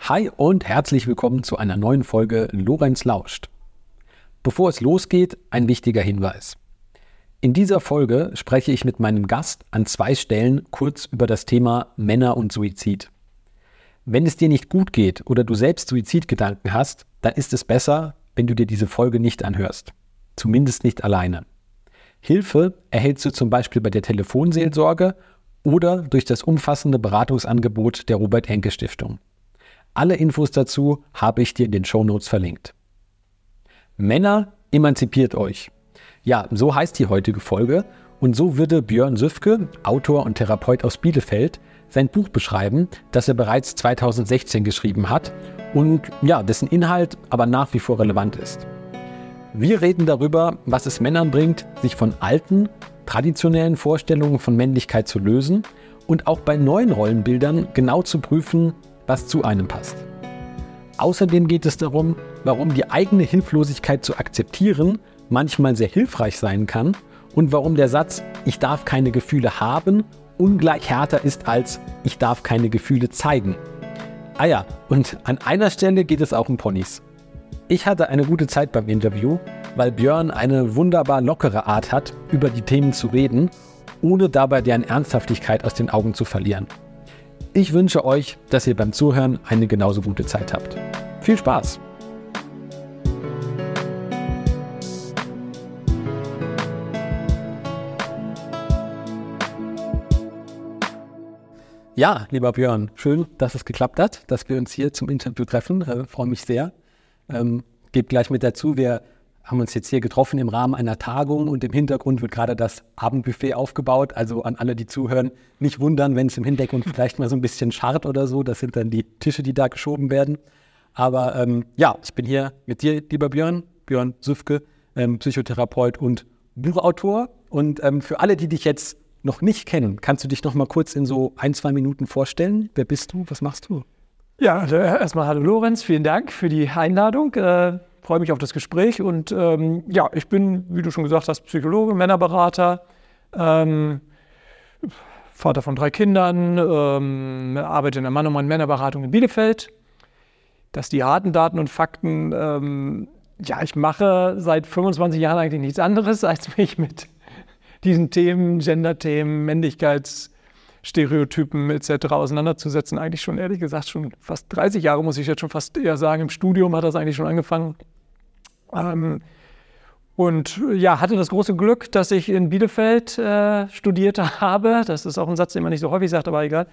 Hi und herzlich willkommen zu einer neuen Folge Lorenz lauscht. Bevor es losgeht, ein wichtiger Hinweis. In dieser Folge spreche ich mit meinem Gast an 2 Stellen kurz über das Thema Männer und Suizid. Wenn es dir nicht gut geht oder du selbst Suizidgedanken hast, dann ist es besser, wenn du dir diese Folge nicht anhörst. Zumindest nicht alleine. Hilfe erhältst du zum Beispiel bei der Telefonseelsorge oder durch das umfassende Beratungsangebot der Robert-Enke-Stiftung. Alle Infos dazu habe ich dir in den Shownotes verlinkt. Männer, emanzipiert euch. Ja, so heißt die heutige Folge und so würde Björn Süfke, Autor und Therapeut aus Bielefeld, sein Buch beschreiben, das er bereits 2016 geschrieben hat und ja, dessen Inhalt aber nach wie vor relevant ist. Wir reden darüber, was es Männern bringt, sich von alten, traditionellen Vorstellungen von Männlichkeit zu lösen und auch bei neuen Rollenbildern genau zu prüfen, was zu einem passt. Außerdem geht es darum, warum die eigene Hilflosigkeit zu akzeptieren manchmal sehr hilfreich sein kann und warum der Satz „Ich darf keine Gefühle haben" ungleich härter ist als „Ich darf keine Gefühle zeigen". Ah ja, und an einer Stelle geht es auch um Ponys. Ich hatte eine gute Zeit beim Interview, weil Björn eine wunderbar lockere Art hat, über die Themen zu reden, ohne dabei deren Ernsthaftigkeit aus den Augen zu verlieren. Ich wünsche euch, dass ihr beim Zuhören eine genauso gute Zeit habt. Viel Spaß! Ja, lieber Björn, schön, dass es geklappt hat, dass wir uns hier zum Interview treffen. Freue mich sehr. Gebe gleich mit dazu, wir haben uns jetzt hier getroffen im Rahmen einer Tagung und im Hintergrund wird gerade das Abendbuffet aufgebaut. Also an alle, die zuhören, nicht wundern, wenn es im Hintergrund vielleicht mal so ein bisschen scharrt oder so. Das sind dann die Tische, die da geschoben werden. Aber ja, ich bin hier mit dir, lieber Björn Süfke, Psychotherapeut und Buchautor. Und für alle, die dich jetzt noch nicht kennen, kannst du dich noch mal kurz in so 1-2 Minuten vorstellen? Wer bist du? Was machst du? Ja, also erstmal hallo Lorenz, vielen Dank für die Einladung. Freue mich auf das Gespräch und ja, ich bin, wie du schon gesagt hast, Psychologe, Männerberater, Vater von 3 Kindern, arbeite in der Mann- und Männerberatung in Bielefeld. Das die harten Daten und Fakten, ja, ich mache seit 25 Jahren eigentlich nichts anderes, als mich mit diesen Themen, Gender-Themen, Männlichkeitsstereotypen etc. auseinanderzusetzen. Eigentlich schon, ehrlich gesagt, schon fast 30 Jahre, muss ich jetzt schon fast eher sagen. Im Studium hat das eigentlich schon angefangen. Und ja, hatte das große Glück, dass ich in Bielefeld studiert habe. Das ist auch ein Satz, den man nicht so häufig sagt, aber egal.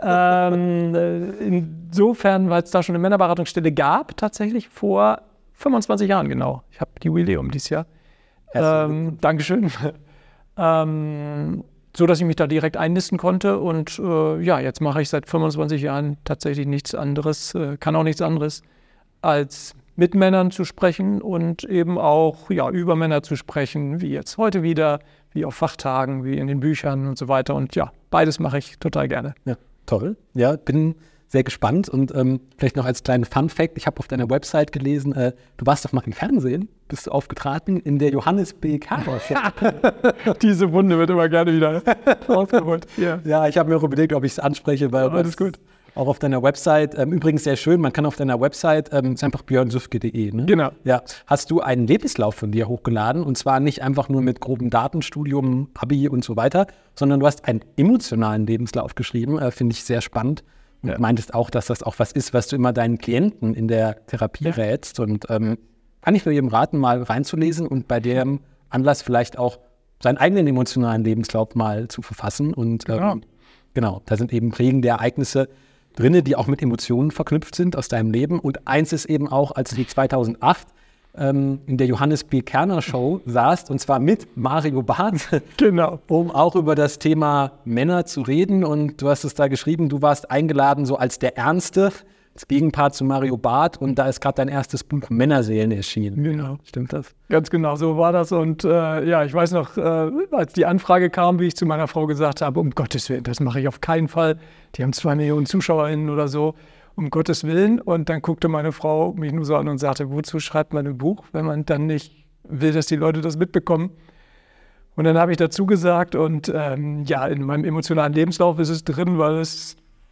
Insofern, weil es da schon eine Männerberatungsstelle gab, tatsächlich vor 25 Jahren genau. Ich habe Jubiläum dieses Jahr. Dankeschön. So dass ich mich da direkt einnisten konnte und ja, jetzt mache ich seit 25 Jahren tatsächlich nichts anderes, kann auch nichts anderes, als mit Männern zu sprechen und eben auch ja, über Männer zu sprechen, wie jetzt heute wieder, wie auf Fachtagen, wie in den Büchern und so weiter. Und ja, beides mache ich total gerne. Ja, toll. Ja, bin sehr gespannt und vielleicht noch als kleinen Fun-Fact, ich habe auf deiner Website gelesen, du warst doch mal im Fernsehen, bist du aufgetreten in der Johannes B. Kerner. Diese Wunde wird immer gerne wieder rausgeholt. Ja, ich habe mir auch überlegt, ob ich es anspreche, weil alles gut. Auch auf deiner Website, übrigens sehr schön, man kann auf deiner Website, ist einfach björnsüfke.de, ne? Genau. Ja, hast du einen Lebenslauf von dir hochgeladen und zwar nicht einfach nur mit grobem Datenstudium, Abi und so weiter, sondern du hast einen emotionalen Lebenslauf geschrieben, finde ich sehr spannend. Und meintest auch, dass das auch was ist, was du immer deinen Klienten in der Therapie rätst. Und kann ich nur jedem raten, mal reinzulesen und bei dem Anlass vielleicht auch seinen eigenen emotionalen Lebenslauf mal zu verfassen. Und genau, da sind eben prägende Ereignisse drin, die auch mit Emotionen verknüpft sind aus deinem Leben. Und eins ist eben auch, als du 2008 in der Johannes B. Kerner Show saßt, und zwar mit Mario Barth, genau, um auch über das Thema Männer zu reden. Und du hast es da geschrieben, du warst eingeladen so als der Ernste, das Gegenpart zu Mario Barth. Und da ist gerade dein erstes Buch Männerseelen erschienen. Genau. Stimmt das? Ganz genau, so war das. Und ja, ich weiß noch, als die Anfrage kam, wie ich zu meiner Frau gesagt habe, um Gottes Willen, das mache ich auf keinen Fall. Die haben 2 Millionen ZuschauerInnen oder so. Um Gottes Willen. Und dann guckte meine Frau mich nur so an und sagte, wozu schreibt man ein Buch, wenn man dann nicht will, dass die Leute das mitbekommen? Und dann habe ich dazu gesagt und ja, in meinem emotionalen Lebenslauf ist es drin, weil es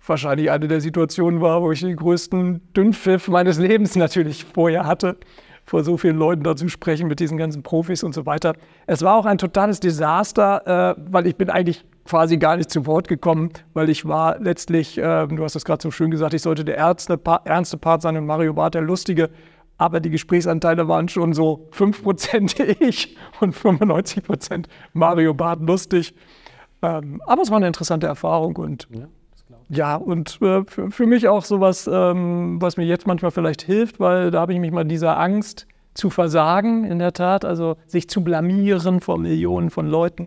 wahrscheinlich eine der Situationen war, wo ich den größten Dünnpfiff meines Lebens natürlich vorher hatte, vor so vielen Leuten da zu sprechen mit diesen ganzen Profis und so weiter. Es war auch ein totales Desaster, weil ich bin eigentlich quasi gar nicht zu Wort gekommen, weil ich war letztlich, du hast es gerade so schön gesagt, ich sollte der ernste Part sein und Mario Barth der lustige, aber die Gesprächsanteile waren schon so 5% ich und 95% Mario Barth lustig. Aber es war eine interessante Erfahrung und ja, und für mich auch sowas, was mir jetzt manchmal vielleicht hilft, weil da habe ich mich mal dieser Angst zu versagen, in der Tat, also sich zu blamieren vor Millionen von Leuten,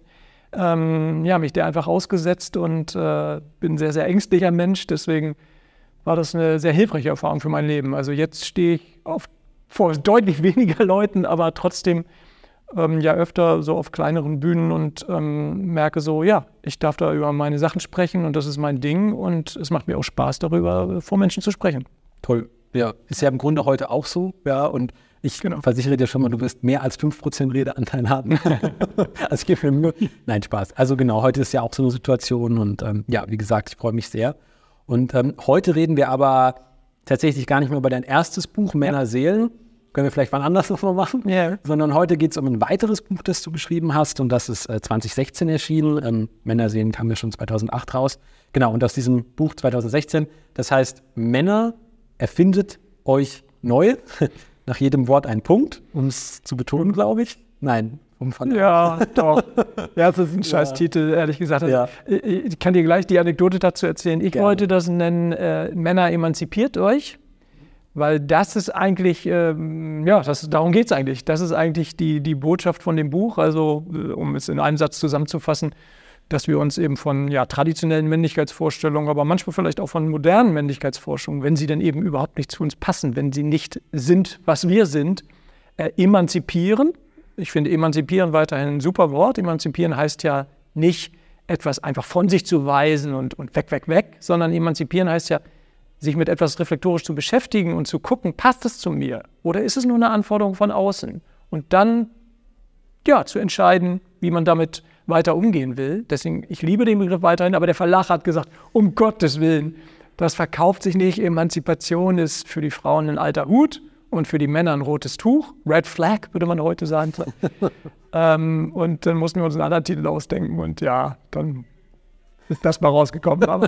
mich der einfach ausgesetzt und bin ein sehr, sehr ängstlicher Mensch, deswegen war das eine sehr hilfreiche Erfahrung für mein Leben. Also jetzt stehe ich vor deutlich weniger Leuten, aber trotzdem öfter so auf kleineren Bühnen und merke so, ja, ich darf da über meine Sachen sprechen und das ist mein Ding und es macht mir auch Spaß, darüber vor Menschen zu sprechen. Toll. Ja, ist ja im Grunde heute auch so, ja, und ich versichere dir schon mal, du wirst mehr als 5% Redeanteil haben. Also ich gebe mir Mühe. Nein, Spaß. Also genau, heute ist ja auch so eine Situation und wie gesagt, ich freue mich sehr. Und heute reden wir aber tatsächlich gar nicht mehr über dein erstes Buch, Männer, Seelen. Können wir vielleicht wann anders noch mal machen. Yeah. Sondern heute geht es um ein weiteres Buch, das du geschrieben hast und das ist 2016 erschienen. Männer, Seelen kam ja schon 2008 raus. Genau, und aus diesem Buch 2016, das heißt Männer, erfindet euch neu. Nach jedem Wort ein Punkt, um es zu betonen, glaube ich. Nein. Ja, doch. Ja, das ist ein Scheiß-Titel, ehrlich gesagt. Ja. Ich kann dir gleich die Anekdote dazu erzählen. Ich wollte das nennen, Männer, emanzipiert euch, weil das ist eigentlich, darum geht es eigentlich. Das ist eigentlich die Botschaft von dem Buch, also um es in einem Satz zusammenzufassen, dass wir uns eben von traditionellen Männlichkeitsvorstellungen, aber manchmal vielleicht auch von modernen Männlichkeitsvorstellungen, wenn sie dann eben überhaupt nicht zu uns passen, wenn sie nicht sind, was wir sind, emanzipieren. Ich finde emanzipieren weiterhin ein super Wort. Emanzipieren heißt ja nicht, etwas einfach von sich zu weisen und weg, sondern emanzipieren heißt ja, sich mit etwas reflektorisch zu beschäftigen und zu gucken, passt es zu mir oder ist es nur eine Anforderung von außen? Und dann zu entscheiden, wie man damit weiter umgehen will. Deswegen, ich liebe den Begriff weiterhin, aber der Verlag hat gesagt, um Gottes Willen, das verkauft sich nicht. Emanzipation ist für die Frauen ein alter Hut und für die Männer ein rotes Tuch. Red Flag, würde man heute sagen. Und dann mussten wir uns einen anderen Titel ausdenken und dann ist das mal rausgekommen. Aber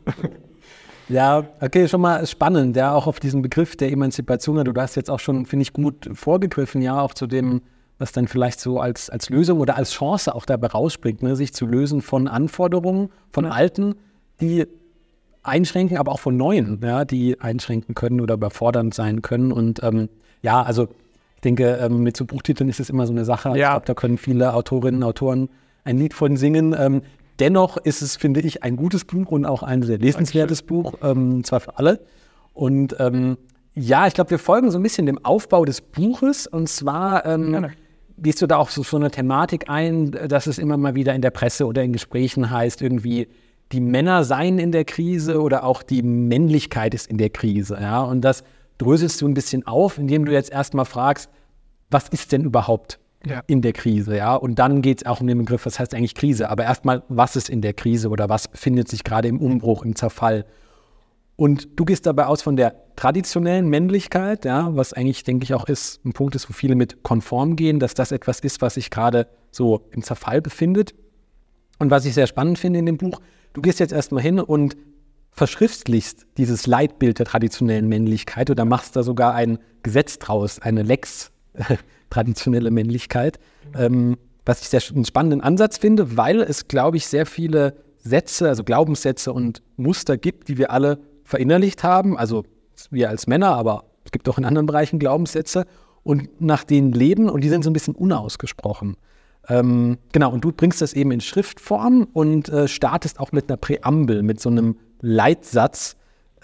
ja, okay, schon mal spannend, auch auf diesen Begriff der Emanzipation. Du hast jetzt auch schon, finde ich, gut vorgegriffen, auch zu dem, was dann vielleicht so als Lösung oder als Chance auch dabei rausspringt, ne? Sich zu lösen von Anforderungen, von alten, die einschränken, aber auch von neuen, die einschränken können oder überfordernd sein können. Und also ich denke, mit so Buchtiteln ist es immer so eine Sache. Ich glaube, da können viele Autorinnen und Autoren ein Lied von singen. Dennoch ist es, finde ich, ein gutes Buch und auch ein sehr lesenswertes Buch, zwar für alle. Und ich glaube, wir folgen so ein bisschen dem Aufbau des Buches. Und zwar gehst du da auch so eine Thematik ein, dass es immer mal wieder in der Presse oder in Gesprächen heißt, irgendwie die Männer seien in der Krise oder auch die Männlichkeit ist in der Krise. Ja? Und das dröselst du ein bisschen auf, indem du jetzt erstmal fragst, was ist denn überhaupt in der Krise? Ja? Und dann geht es auch um den Begriff, was heißt eigentlich Krise? Aber erstmal, was ist in der Krise oder was befindet sich gerade im Umbruch, im Zerfall? Und du gehst dabei aus von der traditionellen Männlichkeit, was eigentlich, denke ich, auch ein Punkt ist, wo viele mit konform gehen, dass das etwas ist, was sich gerade so im Zerfall befindet. Und was ich sehr spannend finde in dem Buch, du gehst jetzt erstmal hin und verschriftlichst dieses Leitbild der traditionellen Männlichkeit oder machst da sogar ein Gesetz draus, eine Lex traditionelle Männlichkeit, was ich sehr einen spannenden Ansatz finde, weil es, glaube ich, sehr viele Sätze, also Glaubenssätze und Muster gibt, die wir alle verinnerlicht haben, also wir als Männer, aber es gibt auch in anderen Bereichen Glaubenssätze und nach denen leben und die sind so ein bisschen unausgesprochen. Und du bringst das eben in Schriftform und startest auch mit einer Präambel, mit so einem Leitsatz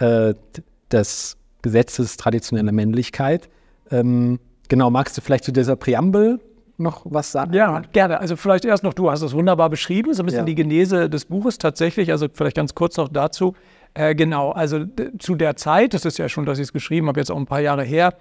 des Gesetzes traditioneller Männlichkeit. Magst du vielleicht zu dieser Präambel noch was sagen? Ja, gerne. Also vielleicht erst noch, du hast es wunderbar beschrieben, so ein bisschen die Genese des Buches tatsächlich, also vielleicht ganz kurz noch dazu. Also zu der Zeit, das ist ja schon, dass ich es geschrieben habe, jetzt auch ein paar Jahre her,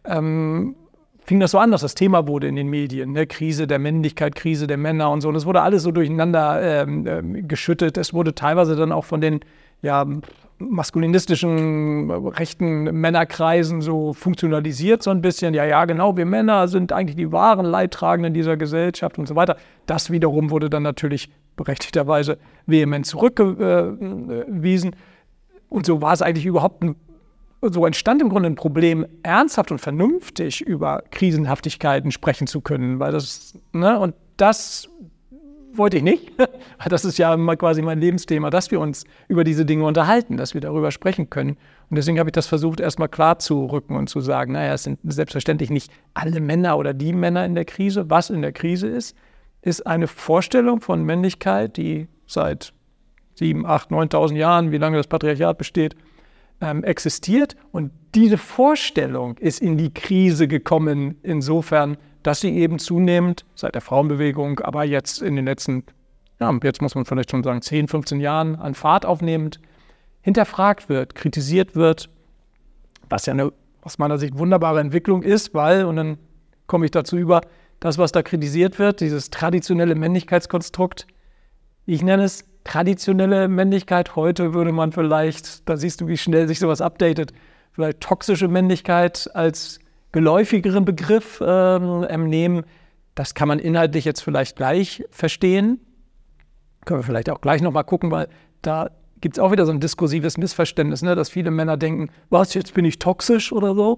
fing das so an, dass das Thema wurde in den Medien, ne? Krise der Männlichkeit, Krise der Männer und so. Und es wurde alles so durcheinander geschüttet. Es wurde teilweise dann auch von den maskulinistischen, rechten Männerkreisen so funktionalisiert so ein bisschen. Ja, genau, wir Männer sind eigentlich die wahren Leidtragenden dieser Gesellschaft und so weiter. Das wiederum wurde dann natürlich berechtigterweise vehement zurückgewiesen. Und so war es eigentlich so entstand im Grunde ein Problem, ernsthaft und vernünftig über Krisenhaftigkeiten sprechen zu können. Weil und das wollte ich nicht. Das ist ja quasi mein Lebensthema, dass wir uns über diese Dinge unterhalten, dass wir darüber sprechen können. Und deswegen habe ich das versucht, erstmal klar zu rücken und zu sagen, naja, es sind selbstverständlich nicht alle Männer oder die Männer in der Krise. Was in der Krise ist eine Vorstellung von Männlichkeit, die seit 7.000, 8.000, 9.000 Jahren, wie lange das Patriarchat besteht, existiert. Und diese Vorstellung ist in die Krise gekommen, insofern, dass sie eben zunehmend seit der Frauenbewegung, aber jetzt in den letzten, jetzt muss man vielleicht schon sagen, 10, 15 Jahren an Fahrt aufnehmend, hinterfragt wird, kritisiert wird, was ja eine aus meiner Sicht wunderbare Entwicklung ist, weil, und dann komme ich dazu über, das, was da kritisiert wird, dieses traditionelle Männlichkeitskonstrukt, ich nenne es traditionelle Männlichkeit, heute würde man vielleicht, da siehst du, wie schnell sich sowas updatet, vielleicht toxische Männlichkeit als geläufigeren Begriff nehmen. Das kann man inhaltlich jetzt vielleicht gleich verstehen. Können wir vielleicht auch gleich nochmal gucken, weil da gibt es auch wieder so ein diskursives Missverständnis, ne, dass viele Männer denken, was, jetzt bin ich toxisch oder so.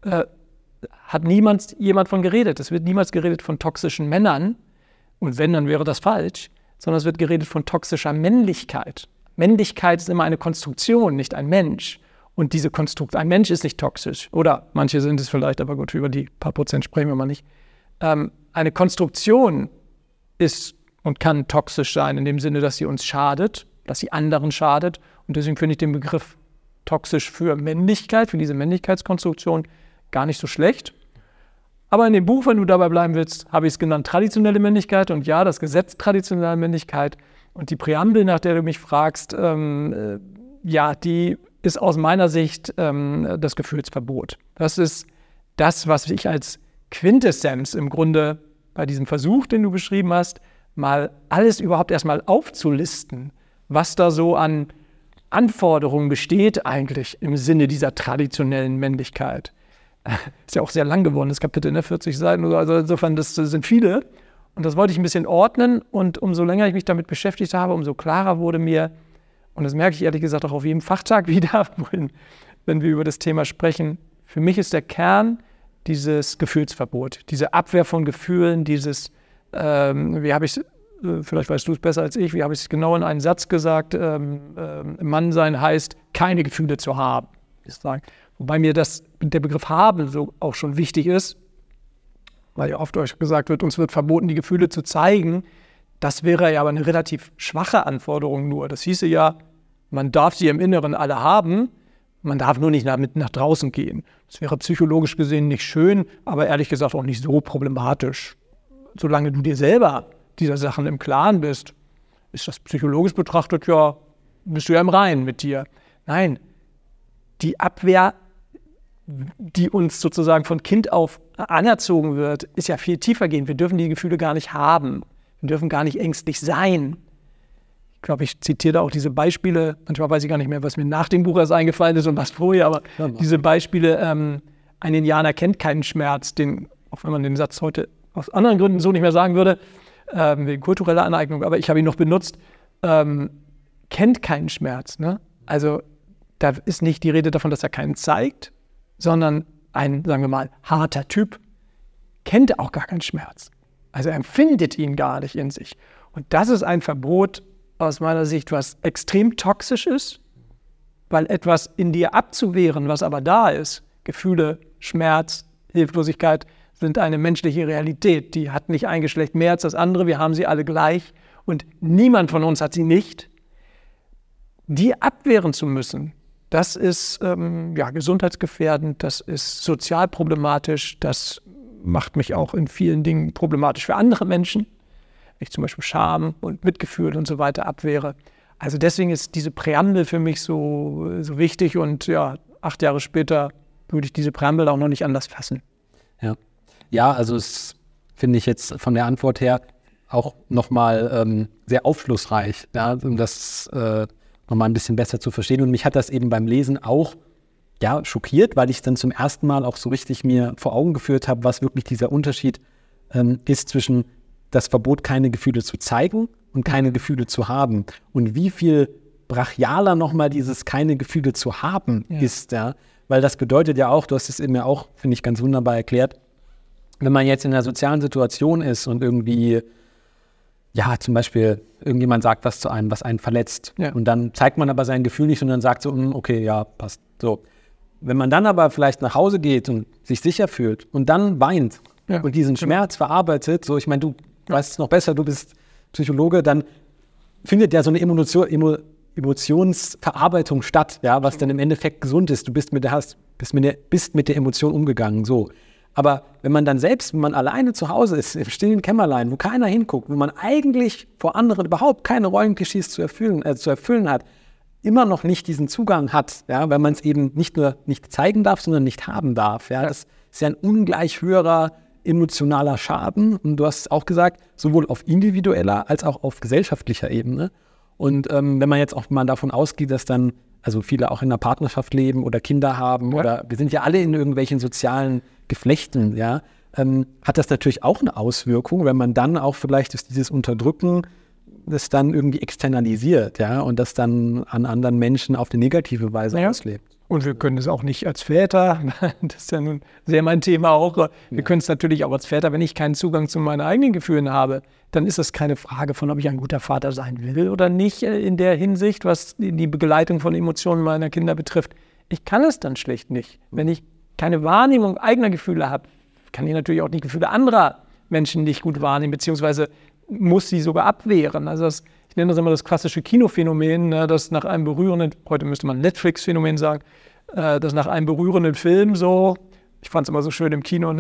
Hat jemand von geredet. Es wird niemals geredet von toxischen Männern. Und wenn, dann wäre das falsch. Sondern es wird geredet von toxischer Männlichkeit. Männlichkeit ist immer eine Konstruktion, nicht ein Mensch. Und diese Konstruktion, ein Mensch ist nicht toxisch. Oder manche sind es vielleicht, aber gut, über die paar Prozent sprechen wir mal nicht. Eine Konstruktion ist und kann toxisch sein, in dem Sinne, dass sie uns schadet, dass sie anderen schadet. Und deswegen finde ich den Begriff toxisch für Männlichkeit, für diese Männlichkeitskonstruktion, gar nicht so schlecht. Aber in dem Buch, wenn du dabei bleiben willst, habe ich es genannt traditionelle Männlichkeit. Und ja, das Gesetz traditionelle Männlichkeit und die Präambel, nach der du mich fragst, die ist aus meiner Sicht das Gefühlsverbot. Das ist das, was ich als Quintessenz im Grunde bei diesem Versuch, den du beschrieben hast, mal alles überhaupt erstmal aufzulisten, was da so an Anforderungen besteht eigentlich im Sinne dieser traditionellen Männlichkeit. Ist ja auch sehr lang geworden, das Kapitel, 40 Seiten oder so. Also insofern, das sind viele. Und das wollte ich ein bisschen ordnen. Und umso länger ich mich damit beschäftigt habe, umso klarer wurde mir, und das merke ich ehrlich gesagt auch auf jedem Fachtag wieder, wenn wir über das Thema sprechen, für mich ist der Kern dieses Gefühlsverbot, diese Abwehr von Gefühlen, dieses, wie habe ich es, vielleicht weißt du es besser als ich, wie habe ich es genau in einen Satz gesagt, Mann sein heißt, keine Gefühle zu haben. Wobei mir der Begriff haben so auch schon wichtig ist, weil ja oft euch gesagt wird, uns wird verboten, die Gefühle zu zeigen. Das wäre ja aber eine relativ schwache Anforderung nur. Das hieße ja, man darf sie im Inneren alle haben, man darf nur nicht damit nach draußen gehen. Das wäre psychologisch gesehen nicht schön, aber ehrlich gesagt auch nicht so problematisch. Solange du dir selber dieser Sachen im Klaren bist, ist das psychologisch betrachtet ja, bist du ja im Reinen mit dir. Nein, die Abwehr, die uns sozusagen von Kind auf anerzogen wird, ist ja viel tiefer gehend. Wir dürfen die Gefühle gar nicht haben. Wir dürfen gar nicht ängstlich sein. Ich glaube, ich zitiere da auch diese Beispiele. Manchmal weiß ich gar nicht mehr, was mir nach dem Buch erst eingefallen ist und was vorher, aber diese Beispiele, ein Indianer kennt keinen Schmerz, auch wenn man den Satz heute aus anderen Gründen so nicht mehr sagen würde, wegen kultureller Aneignung, aber ich habe ihn noch benutzt, kennt keinen Schmerz. Ne? Also da ist nicht die Rede davon, dass er keinen zeigt, sondern ein, sagen wir mal, harter Typ kennt auch gar keinen Schmerz. Also er empfindet ihn gar nicht in sich. Und das ist ein Verbot aus meiner Sicht, was extrem toxisch ist, weil etwas in dir abzuwehren, was aber da ist, Gefühle, Schmerz, Hilflosigkeit, sind eine menschliche Realität. Die hat nicht ein Geschlecht mehr als das andere, wir haben sie alle gleich und niemand von uns hat sie nicht. Die abwehren zu müssen, das ist gesundheitsgefährdend, das ist sozial problematisch, das macht mich auch in vielen Dingen problematisch für andere Menschen. Wenn ich zum Beispiel Scham und Mitgefühl und so weiter abwehre. Also deswegen ist diese Präambel für mich so wichtig und 8 Jahre später würde ich diese Präambel auch noch nicht anders fassen. Ja, also es finde ich jetzt von der Antwort her auch nochmal sehr aufschlussreich, ja, um das nochmal ein bisschen besser zu verstehen. Und mich hat das eben beim Lesen auch schockiert, weil ich dann zum ersten Mal auch so richtig mir vor Augen geführt habe, was wirklich dieser Unterschied ist zwischen das Verbot, keine Gefühle zu zeigen und keine Gefühle zu haben. Und wie viel brachialer nochmal dieses keine Gefühle zu haben ist, weil das bedeutet ja auch, du hast es eben ja auch, finde ich, ganz wunderbar erklärt, wenn man jetzt in einer sozialen Situation ist und irgendwie, zum Beispiel irgendjemand sagt was zu einem, was einen verletzt und dann zeigt man aber sein Gefühl nicht und dann sagt so, okay, ja, passt, so. Wenn man dann aber vielleicht nach Hause geht und sich sicher fühlt und dann weint und diesen Schmerz verarbeitet, so, ich meine, du weißt es noch besser, du bist Psychologe, dann findet ja so eine Emotionsverarbeitung statt, was dann im Endeffekt gesund ist. Du bist mit der Emotion umgegangen, so. Aber wenn man alleine zu Hause ist, im stillen Kämmerlein, wo keiner hinguckt, wo man eigentlich vor anderen überhaupt keine Rollenklischees zu erfüllen hat, immer noch nicht diesen Zugang hat, weil man es eben nicht nur nicht zeigen darf, sondern nicht haben darf. Das ist ja ein ungleich höherer emotionaler Schaden. Und du hast es auch gesagt, sowohl auf individueller als auch auf gesellschaftlicher Ebene. Und wenn man jetzt auch mal davon ausgeht, dass dann also viele auch in einer Partnerschaft leben oder Kinder haben oder wir sind ja alle in irgendwelchen sozialen Geflechten, hat das natürlich auch eine Auswirkung, wenn man dann auch vielleicht durch dieses Unterdrücken das dann irgendwie externalisiert, und das dann an anderen Menschen auf eine negative Weise auslebt. Und wir können es auch nicht als Väter, das ist ja nun sehr mein Thema auch, wir können es natürlich auch als Väter, wenn ich keinen Zugang zu meinen eigenen Gefühlen habe, dann ist das keine Frage von, ob ich ein guter Vater sein will oder nicht in der Hinsicht, was die Begleitung von Emotionen meiner Kinder betrifft. Ich kann es dann schlicht nicht. Wenn ich keine Wahrnehmung eigener Gefühle habe, kann ich natürlich auch die Gefühle anderer Menschen nicht gut wahrnehmen, beziehungsweise muss sie sogar abwehren. Also ich nenne das immer das klassische Kinophänomen, das nach einem berührenden, heute müsste man Netflix-Phänomen sagen, das nach einem berührenden Film so, ich fand es immer so schön im Kino,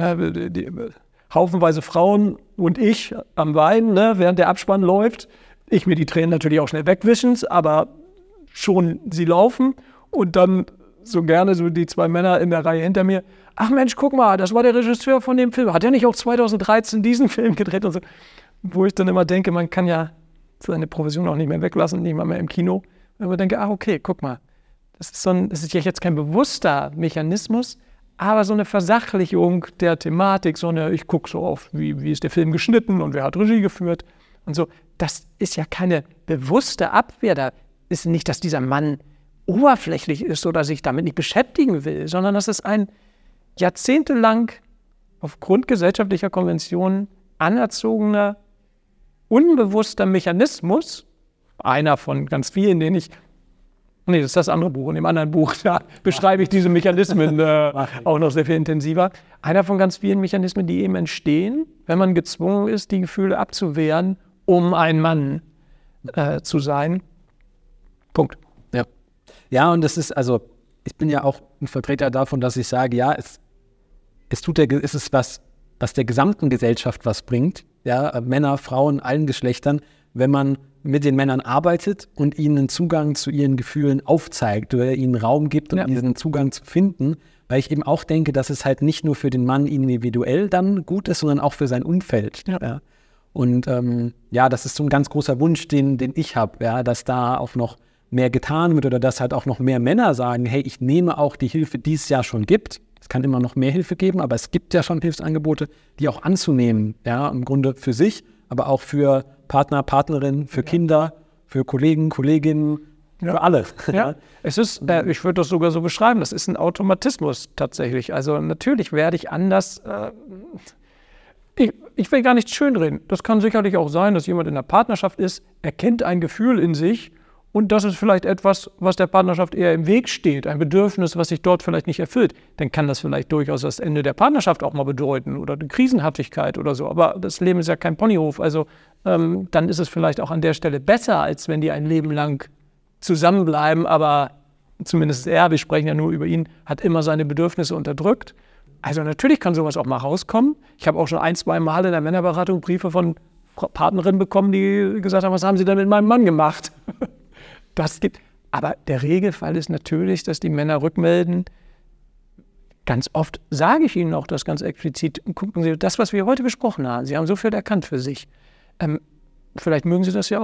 haufenweise Frauen und ich am Weinen, während der Abspann läuft. Ich mir die Tränen natürlich auch schnell wegwischen, aber schon sie laufen und dann so gerne so die zwei Männer in der Reihe hinter mir. Ach Mensch, guck mal, das war der Regisseur von dem Film. Hat er nicht auch 2013 diesen Film gedreht und so? Wo ich dann immer denke, man kann ja seine Profession auch nicht mehr weglassen, nicht mal mehr im Kino. Aber ich denke, okay, guck mal, das ist ja jetzt kein bewusster Mechanismus, aber so eine Versachlichung der Thematik, ich gucke so auf, wie ist der Film geschnitten und wer hat Regie geführt und so. Das ist ja keine bewusste Abwehr. Da ist nicht, dass dieser Mann oberflächlich ist oder sich damit nicht beschäftigen will, sondern das ist ein jahrzehntelang aufgrund gesellschaftlicher Konventionen anerzogener, unbewusster Mechanismus, einer von ganz vielen, das ist das andere Buch. In dem anderen Buch, da beschreibe ich diese Mechanismen auch noch sehr viel intensiver. Einer von ganz vielen Mechanismen, die eben entstehen, wenn man gezwungen ist, die Gefühle abzuwehren, um ein Mann zu sein. Punkt. Ja, und das ist, also ich bin ja auch ein Vertreter davon, dass ich sage, es ist was der gesamten Gesellschaft was bringt, Männer, Frauen, allen Geschlechtern, wenn man mit den Männern arbeitet und ihnen Zugang zu ihren Gefühlen aufzeigt oder ihnen Raum gibt, um diesen Zugang zu finden, weil ich eben auch denke, dass es halt nicht nur für den Mann individuell dann gut ist, sondern auch für sein Umfeld. Und das ist so ein ganz großer Wunsch, den ich habe, dass da auch noch mehr getan wird oder dass halt auch noch mehr Männer sagen, hey, ich nehme auch die Hilfe, die es ja schon gibt. Es kann immer noch mehr Hilfe geben, aber es gibt ja schon Hilfsangebote, die auch anzunehmen, im Grunde für sich, aber auch für Partner, Partnerinnen, für Kinder, für Kollegen, Kolleginnen, für alle. Es ist, ich würde das sogar so beschreiben, das ist ein Automatismus tatsächlich. Also natürlich werde ich anders, ich will gar nicht schönreden. Das kann sicherlich auch sein, dass jemand in einer Partnerschaft ist, erkennt ein Gefühl in sich und das ist vielleicht etwas, was der Partnerschaft eher im Weg steht, ein Bedürfnis, was sich dort vielleicht nicht erfüllt. Dann kann das vielleicht durchaus das Ende der Partnerschaft auch mal bedeuten oder eine Krisenhaftigkeit oder so. Aber das Leben ist ja kein Ponyhof, also dann ist es vielleicht auch an der Stelle besser, als wenn die ein Leben lang zusammenbleiben, aber zumindest wir sprechen ja nur über ihn, hat immer seine Bedürfnisse unterdrückt. Also natürlich kann sowas auch mal rauskommen. Ich habe auch schon 1-2 Mal in der Männerberatung Briefe von Partnerinnen bekommen, die gesagt haben, was haben Sie denn mit meinem Mann gemacht? Das gibt, aber der Regelfall ist natürlich, dass die Männer rückmelden. Ganz oft sage ich ihnen auch das ganz explizit. Gucken Sie, das, was wir heute besprochen haben, Sie haben so viel erkannt für sich. Vielleicht mögen Sie das ja auch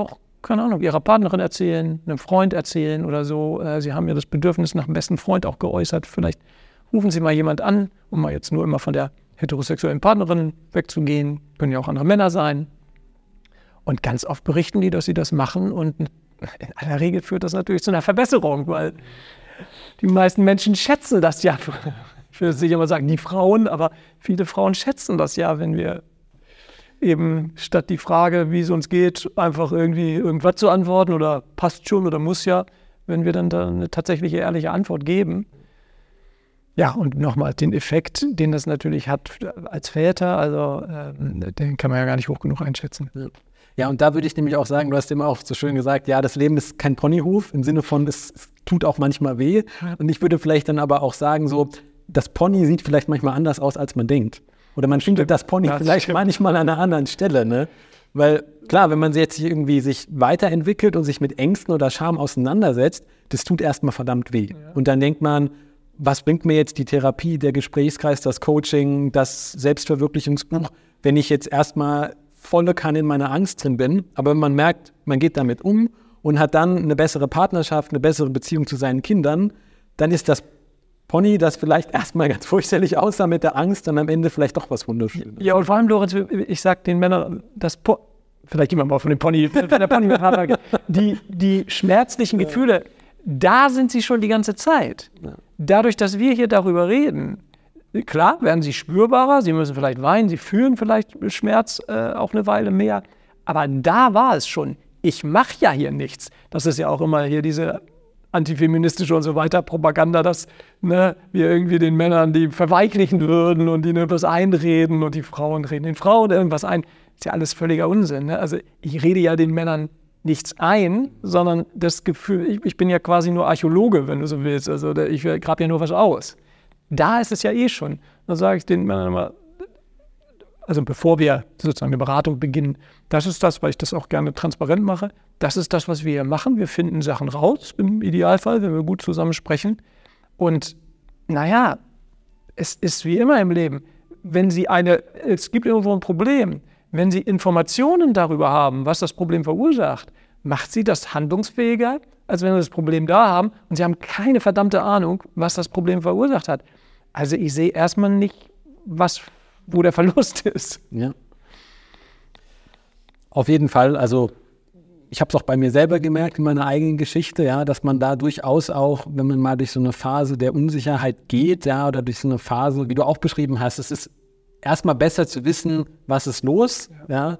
keine Ahnung, ihrer Partnerin erzählen, einem Freund erzählen oder so. Sie haben ja das Bedürfnis nach dem besten Freund auch geäußert. Vielleicht rufen Sie mal jemand an, um mal jetzt nur immer von der heterosexuellen Partnerin wegzugehen. Können ja auch andere Männer sein. Und ganz oft berichten die, dass sie das machen. Und in aller Regel führt das natürlich zu einer Verbesserung, weil die meisten Menschen schätzen das ja. Ich will jetzt nicht immer sagen, die Frauen, aber viele Frauen schätzen das ja, wenn wir eben statt die Frage, wie es uns geht, einfach irgendwie irgendwas zu antworten oder passt schon oder muss ja, wenn wir dann da eine tatsächliche ehrliche Antwort geben. Ja, und nochmal den Effekt, den das natürlich hat als Väter, also den kann man ja gar nicht hoch genug einschätzen. Ja, und da würde ich nämlich auch sagen, du hast immer auch so schön gesagt, ja, das Leben ist kein Ponyhof, im Sinne von, es tut auch manchmal weh. Und ich würde vielleicht dann aber auch sagen, so, das Pony sieht vielleicht manchmal anders aus, als man denkt. Oder man findet das Pony vielleicht manchmal an einer anderen Stelle, ne? Weil, klar, wenn man jetzt irgendwie sich weiterentwickelt und sich mit Ängsten oder Scham auseinandersetzt, das tut erstmal verdammt weh. Ja. Und dann denkt man, was bringt mir jetzt die Therapie, der Gesprächskreis, das Coaching, das Selbstverwirklichungsbuch, wenn ich jetzt erstmal volle Kanne in meiner Angst drin bin. Aber wenn man merkt, man geht damit um und hat dann eine bessere Partnerschaft, eine bessere Beziehung zu seinen Kindern, dann ist das Pony, das vielleicht erstmal ganz furchterlich aussah mit der Angst, dann am Ende vielleicht doch was Wunderschönes. Ja, und vor allem, Lorenz, ich sag den Männern, vielleicht gehen wir mal von dem Pony, die schmerzlichen Gefühle, da sind sie schon die ganze Zeit. Ja. Dadurch, dass wir hier darüber reden, klar, werden sie spürbarer, sie müssen vielleicht weinen, sie fühlen vielleicht Schmerz auch eine Weile mehr, aber da war es schon, ich mache ja hier nichts. Das ist ja auch immer hier diese antifeministische und so weiter Propaganda, dass wir irgendwie den Männern die verweichlichen würden und ihnen etwas einreden und die Frauen reden den Frauen irgendwas ein. Das ist ja alles völliger Unsinn. Ne? Also ich rede ja den Männern nichts ein, sondern das Gefühl, ich bin ja quasi nur Archäologe, wenn du so willst. Also ich grabe ja nur was aus. Da ist es ja eh schon. Da sage ich den Männern immer, also bevor wir sozusagen eine Beratung beginnen, das ist das, weil ich das auch gerne transparent mache, das ist das, was wir hier machen. Wir finden Sachen raus, im Idealfall, wenn wir gut zusammen sprechen. Und naja, es ist wie immer im Leben, es gibt irgendwo ein Problem, wenn Sie Informationen darüber haben, was das Problem verursacht, macht Sie das handlungsfähiger, als wenn Sie das Problem da haben und Sie haben keine verdammte Ahnung, was das Problem verursacht hat. Also ich sehe erstmal nicht, wo der Verlust ist. Ja. Auf jeden Fall, also ich habe es auch bei mir selber gemerkt in meiner eigenen Geschichte, ja, dass man da durchaus auch, wenn man mal durch so eine Phase der Unsicherheit geht, ja, oder durch so eine Phase, wie du auch beschrieben hast, es ist erstmal besser zu wissen, was ist los, ja.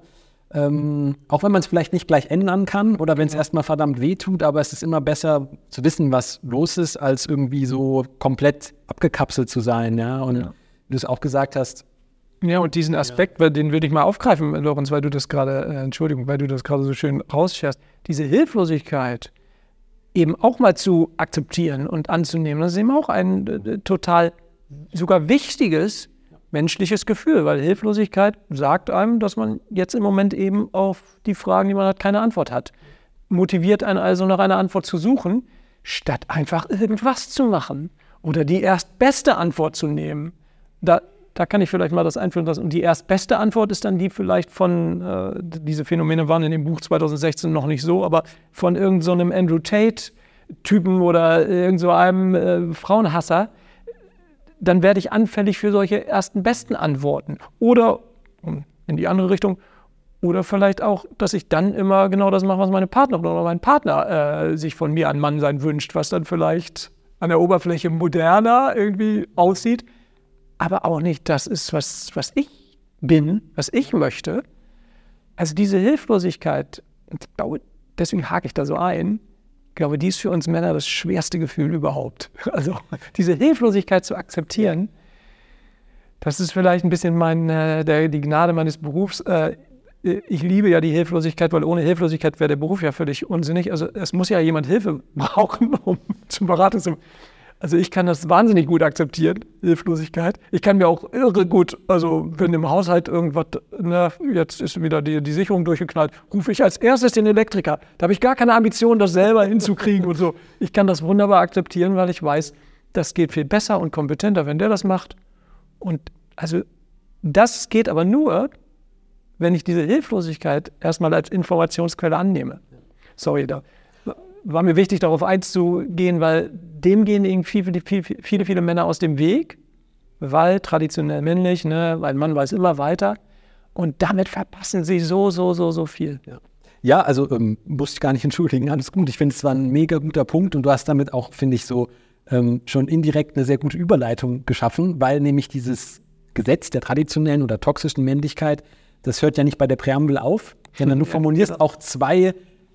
Auch wenn man es vielleicht nicht gleich ändern kann oder wenn es erstmal verdammt weh tut, aber es ist immer besser zu wissen, was los ist, als irgendwie so komplett abgekapselt zu sein, ja. Und wie du es auch gesagt hast. Ja, und diesen Aspekt, den würde ich mal aufgreifen, Lorenz, weil du das gerade so schön rausscherst. Diese Hilflosigkeit eben auch mal zu akzeptieren und anzunehmen, das ist eben auch ein total sogar wichtiges menschliches Gefühl, weil Hilflosigkeit sagt einem, dass man jetzt im Moment eben auf die Fragen, die man hat, keine Antwort hat. Motiviert einen also nach einer Antwort zu suchen, statt einfach irgendwas zu machen oder die erstbeste Antwort zu nehmen. Da kann ich vielleicht mal das einführen lassen. Und die erstbeste Antwort ist dann die vielleicht von, diese Phänomene waren in dem Buch 2016 noch nicht so, aber von irgend so einem Andrew Tate-Typen oder irgend so einem Frauenhasser, dann werde ich anfällig für solche ersten besten Antworten. Oder in die andere Richtung, oder vielleicht auch, dass ich dann immer genau das mache, was meine Partnerin oder mein Partner sich von mir an Mann sein wünscht, was dann vielleicht an der Oberfläche moderner irgendwie aussieht, aber auch nicht das ist, was ich bin, was ich möchte. Also diese Hilflosigkeit, deswegen hake ich da so ein, ich glaube, die ist für uns Männer das schwerste Gefühl überhaupt. Also diese Hilflosigkeit zu akzeptieren, das ist vielleicht ein bisschen die Gnade meines Berufs. Ich liebe ja die Hilflosigkeit, weil ohne Hilflosigkeit wäre der Beruf ja völlig unsinnig. Also es muss ja jemand Hilfe brauchen, um zum Berater zu. Also ich kann das wahnsinnig gut akzeptieren, Hilflosigkeit. Ich kann mir auch irre gut, also wenn im Haushalt irgendwas, jetzt ist wieder die Sicherung durchgeknallt, rufe ich als erstes den Elektriker. Da habe ich gar keine Ambition, das selber hinzukriegen und so. Ich kann das wunderbar akzeptieren, weil ich weiß, das geht viel besser und kompetenter, wenn der das macht. Und also das geht aber nur, wenn ich diese Hilflosigkeit erstmal als Informationsquelle annehme. sorry, da war mir wichtig, darauf einzugehen, weil dem gehen irgendwie viele Männer aus dem Weg, weil traditionell männlich, ne, weil ein Mann weiß immer weiter und damit verpassen sie so viel. Ja, also muss ich gar nicht entschuldigen, alles gut. Ich finde, es war ein mega guter Punkt und du hast damit auch, finde ich, so schon indirekt eine sehr gute Überleitung geschaffen, weil nämlich dieses Gesetz der traditionellen oder toxischen Männlichkeit, das hört ja nicht bei der Präambel auf, sondern du formulierst auch zwei,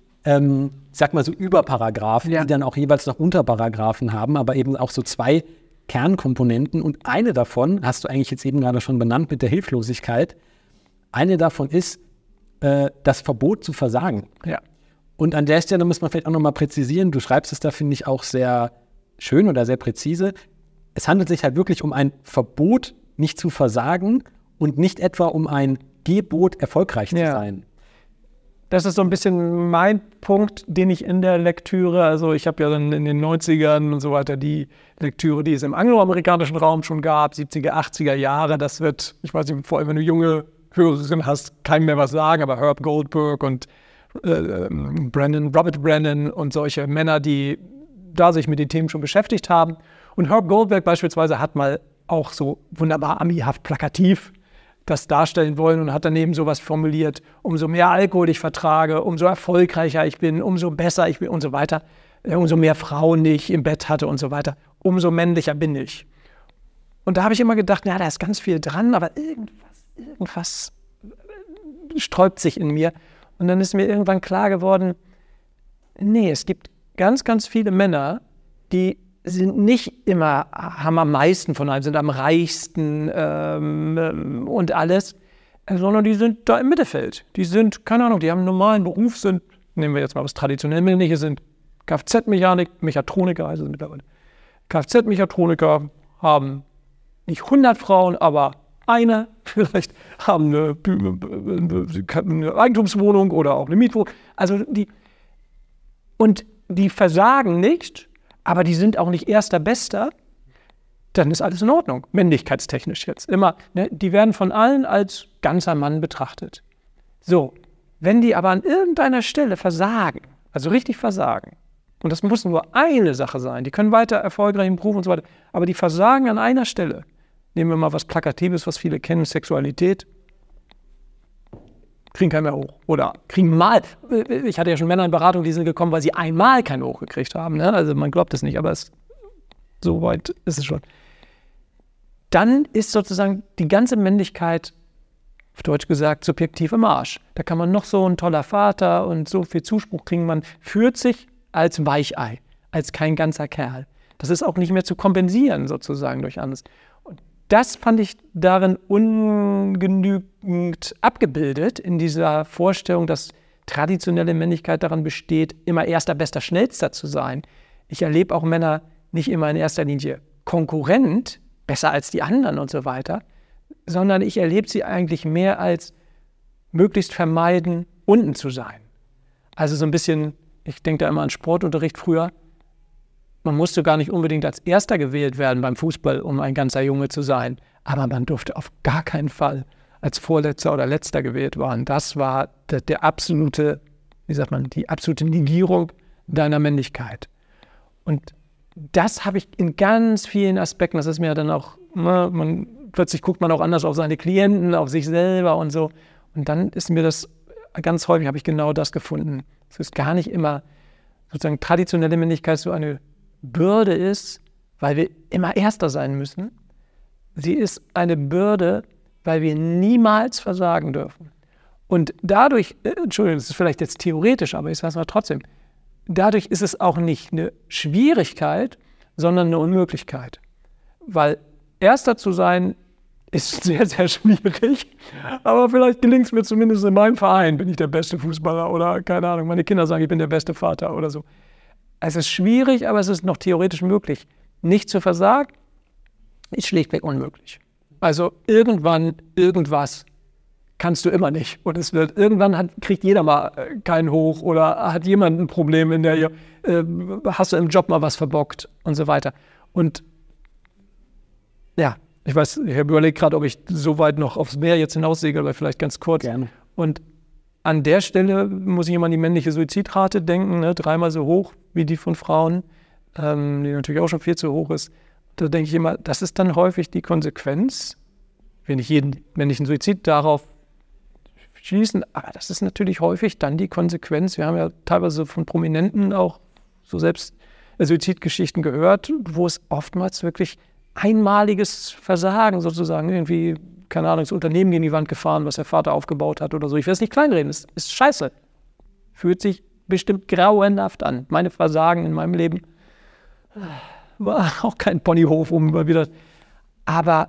sag mal so Überparagraphen, die dann auch jeweils noch Unterparagraphen haben, aber eben auch so zwei Kernkomponenten und eine davon hast du eigentlich jetzt eben gerade schon benannt mit der Hilflosigkeit. Eine davon ist das Verbot zu versagen. Ja. Und an der Stelle muss man vielleicht auch nochmal präzisieren, du schreibst es da, finde ich, auch sehr schön oder sehr präzise. Es handelt sich halt wirklich um ein Verbot, nicht zu versagen und nicht etwa um ein Gebot, erfolgreich zu sein. Das ist so ein bisschen mein Punkt, den ich in der Lektüre, also ich habe ja dann in den 90ern und so weiter die Lektüre, die es im angloamerikanischen Raum schon gab, 70er, 80er Jahre, das wird, ich weiß nicht, vor allem wenn du junge Hörerin hast, keinem mehr was sagen, aber Herb Goldberg und Robert Brennan und solche Männer, die da sich mit den Themen schon beschäftigt haben. Und Herb Goldberg beispielsweise hat mal auch so wunderbar amihaft plakativ das darstellen wollen und hat daneben sowas formuliert, umso mehr Alkohol ich vertrage, umso erfolgreicher ich bin, umso besser ich bin und so weiter, umso mehr Frauen ich im Bett hatte und so weiter, umso männlicher bin ich. Und da habe ich immer gedacht, da ist ganz viel dran, aber irgendwas sträubt sich in mir. Und dann ist mir irgendwann klar geworden, nee, es gibt ganz, ganz viele Männer, die sind nicht immer, haben am meisten von allem, sind am reichsten und alles, sondern die sind da im Mittelfeld. Die sind, keine Ahnung, die haben einen normalen Beruf, nehmen wir jetzt mal was traditionell männliches, sind Kfz-Mechatroniker, also mittlerweile Kfz-Mechatroniker, haben nicht 100 Frauen, aber eine, vielleicht haben eine Eigentumswohnung oder auch eine Mietwohnung. Also die versagen nicht, aber die sind auch nicht erster Bester, dann ist alles in Ordnung, männlichkeitstechnisch jetzt. Immer, ne, die werden von allen als ganzer Mann betrachtet. So, wenn die aber an irgendeiner Stelle versagen, also richtig versagen, und das muss nur eine Sache sein, die können weiter erfolgreich im Beruf und so weiter, aber die versagen an einer Stelle. Nehmen wir mal was Plakatives, was viele kennen, Sexualität. Kriegen keinen mehr hoch. Oder kriegen mal, ich hatte ja schon Männer in Beratung, die sind gekommen, weil sie einmal keinen hochgekriegt haben. Ne? Also man glaubt es nicht, aber so weit ist es schon. Dann ist sozusagen die ganze Männlichkeit, auf Deutsch gesagt, subjektiv im Arsch. Da kann man noch so ein toller Vater und so viel Zuspruch kriegen. Man fühlt sich als Weichei, als kein ganzer Kerl. Das ist auch nicht mehr zu kompensieren sozusagen durch anderes. Das fand ich darin ungenügend abgebildet, in dieser Vorstellung, dass traditionelle Männlichkeit daran besteht, immer erster, bester, schnellster zu sein. Ich erlebe auch Männer nicht immer in erster Linie konkurrent, besser als die anderen und so weiter, sondern ich erlebe sie eigentlich mehr als möglichst vermeiden, unten zu sein. Also so ein bisschen, ich denke da immer an Sportunterricht früher, man musste gar nicht unbedingt als Erster gewählt werden beim Fußball, um ein ganzer Junge zu sein. Aber man durfte auf gar keinen Fall als Vorletzter oder Letzter gewählt werden. Das war der absolute, die absolute Negierung deiner Männlichkeit. Und das habe ich in ganz vielen Aspekten, das ist mir dann auch, plötzlich guckt man auch anders auf seine Klienten, auf sich selber und so. Und dann ist mir das, ganz häufig habe ich genau das gefunden. Es ist gar nicht immer sozusagen traditionelle Männlichkeit so eine Bürde ist, weil wir immer Erster sein müssen. Sie ist eine Bürde, weil wir niemals versagen dürfen. Und dadurch, Entschuldigung, das ist vielleicht jetzt theoretisch, aber ich sage es mal trotzdem, dadurch ist es auch nicht eine Schwierigkeit, sondern eine Unmöglichkeit. Weil Erster zu sein ist sehr, sehr schwierig, aber vielleicht gelingt es mir zumindest in meinem Verein, bin ich der beste Fußballer oder keine Ahnung, meine Kinder sagen, ich bin der beste Vater oder so. Es ist schwierig, aber es ist noch theoretisch möglich. Nicht zu versagen ist schlichtweg unmöglich. Also irgendwann, irgendwas kannst du immer nicht. Und es wird, irgendwann kriegt jeder mal keinen hoch oder hat jemand ein Problem in der, hast du im Job mal was verbockt und so weiter. Und ja, ich weiß, ich habe überlegt gerade, ob ich so weit noch aufs Meer jetzt hinaussegel, aber vielleicht ganz kurz. Gerne. Und an der Stelle muss ich immer an die männliche Suizidrate denken, ne? 3-mal so hoch wie die von Frauen, die natürlich auch schon viel zu hoch ist. Da denke ich immer, das ist dann häufig die Konsequenz, wenn nicht jeden männlichen Suizid darauf schießen, aber das ist natürlich häufig dann die Konsequenz. Wir haben ja teilweise von Prominenten auch so selbst Suizidgeschichten gehört, wo es oftmals wirklich einmaliges Versagen sozusagen, irgendwie, keine Ahnung, das Unternehmen gegen die Wand gefahren, was der Vater aufgebaut hat oder so. Ich will es nicht kleinreden, es ist scheiße. Fühlt sich bestimmt grauenhaft an. Meine Versagen in meinem Leben war auch kein Ponyhof, um mal wieder. Aber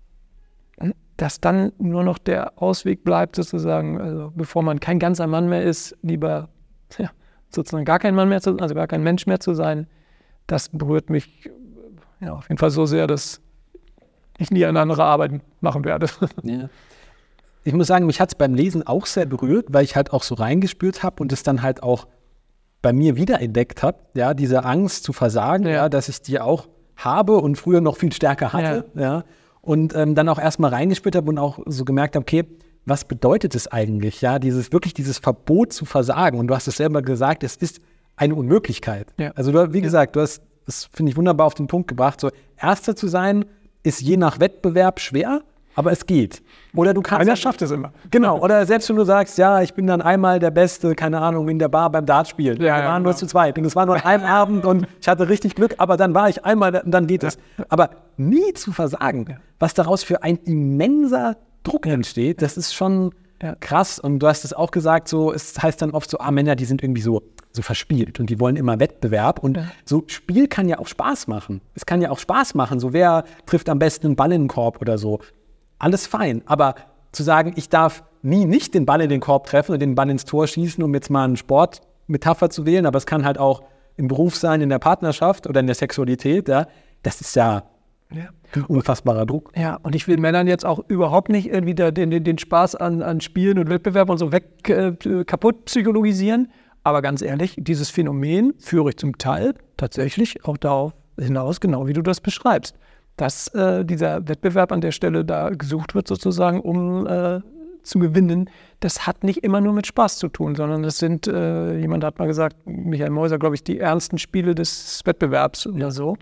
dass dann nur noch der Ausweg bleibt, sozusagen, also bevor man kein ganzer Mann mehr ist, lieber sozusagen gar kein Mann mehr zu, also gar kein Mensch mehr zu sein, das berührt mich auf jeden Fall so sehr, dass ich nie eine andere Arbeit machen werde. Ja. Ich muss sagen, mich hat es beim Lesen auch sehr berührt, weil ich halt auch so reingespürt habe und es dann halt auch bei mir wiederentdeckt habe, ja, diese Angst zu versagen, ja, dass ich die auch habe und früher noch viel stärker hatte, ja. Und dann auch erstmal reingespürt habe und auch so gemerkt habe, okay, was bedeutet es eigentlich, ja, dieses Verbot zu versagen. Und du hast es selber gesagt, es ist eine Unmöglichkeit. Ja. Also wie gesagt, du hast, das finde ich wunderbar auf den Punkt gebracht, so Erster zu sein ist je nach Wettbewerb schwer, aber es geht. Oder du kannst. Einer schafft es immer. Genau. Oder selbst wenn du sagst, ja, ich bin dann einmal der Beste, keine Ahnung, in der Bar beim Dartspielen. Wir waren nur zu zweit. Und es war nur an einem Abend und ich hatte richtig Glück, aber dann war ich einmal, und dann geht es. Aber nie zu versagen, was daraus für ein immenser Druck entsteht, das ist schon krass. Und du hast es auch gesagt, so, es heißt dann oft so, Männer, die sind irgendwie so verspielt und die wollen immer Wettbewerb. Und so Spiel kann ja auch Spaß machen. Es kann ja auch Spaß machen, so wer trifft am besten einen Ball in den Korb oder so. Alles fein, aber zu sagen, ich darf nie nicht den Ball in den Korb treffen und den Ball ins Tor schießen, um jetzt mal eine Sportmetapher zu wählen, aber es kann halt auch im Beruf sein, in der Partnerschaft oder in der Sexualität, ja, das ist ja ein unfassbarer Druck. Ja, und ich will Männern jetzt auch überhaupt nicht irgendwie den Spaß an Spielen und Wettbewerb und so kaputt psychologisieren, aber ganz ehrlich, dieses Phänomen führe ich zum Teil tatsächlich auch darauf hinaus, genau wie du das beschreibst, dass dieser Wettbewerb an der Stelle da gesucht wird, sozusagen, um zu gewinnen. Das hat nicht immer nur mit Spaß zu tun, sondern das sind, jemand hat mal gesagt, Michael Meuser, glaube ich, die ernsten Spiele des Wettbewerbs oder so.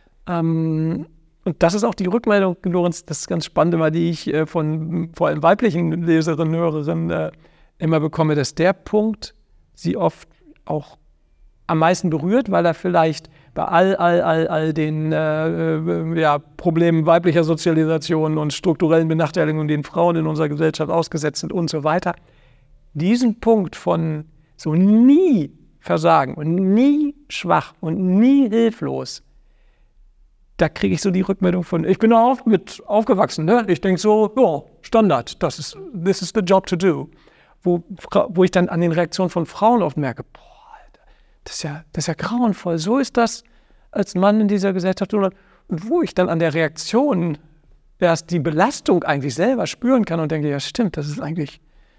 Und das ist auch die Rückmeldung, Lorenz, das ist ganz spannend immer, die ich von vor allem weiblichen Leserinnen, Hörerinnen immer bekomme, dass der Punkt sie oft auch am meisten berührt, weil er vielleicht bei all den Problemen weiblicher Sozialisation und strukturellen Benachteiligungen, denen Frauen in unserer Gesellschaft ausgesetzt sind und so weiter, diesen Punkt von so nie versagen und nie schwach und nie hilflos, da kriege ich so die Rückmeldung von, ich bin mit aufgewachsen, ne? Ich denke so, ja, Standard, this is the job to do. Wo ich dann an den Reaktionen von Frauen oft merke, das ist ja grauenvoll. So ist das als Mann in dieser Gesellschaft. Und wo ich dann an der Reaktion erst die Belastung eigentlich selber spüren kann und denke, ja stimmt, das ist eigentlich,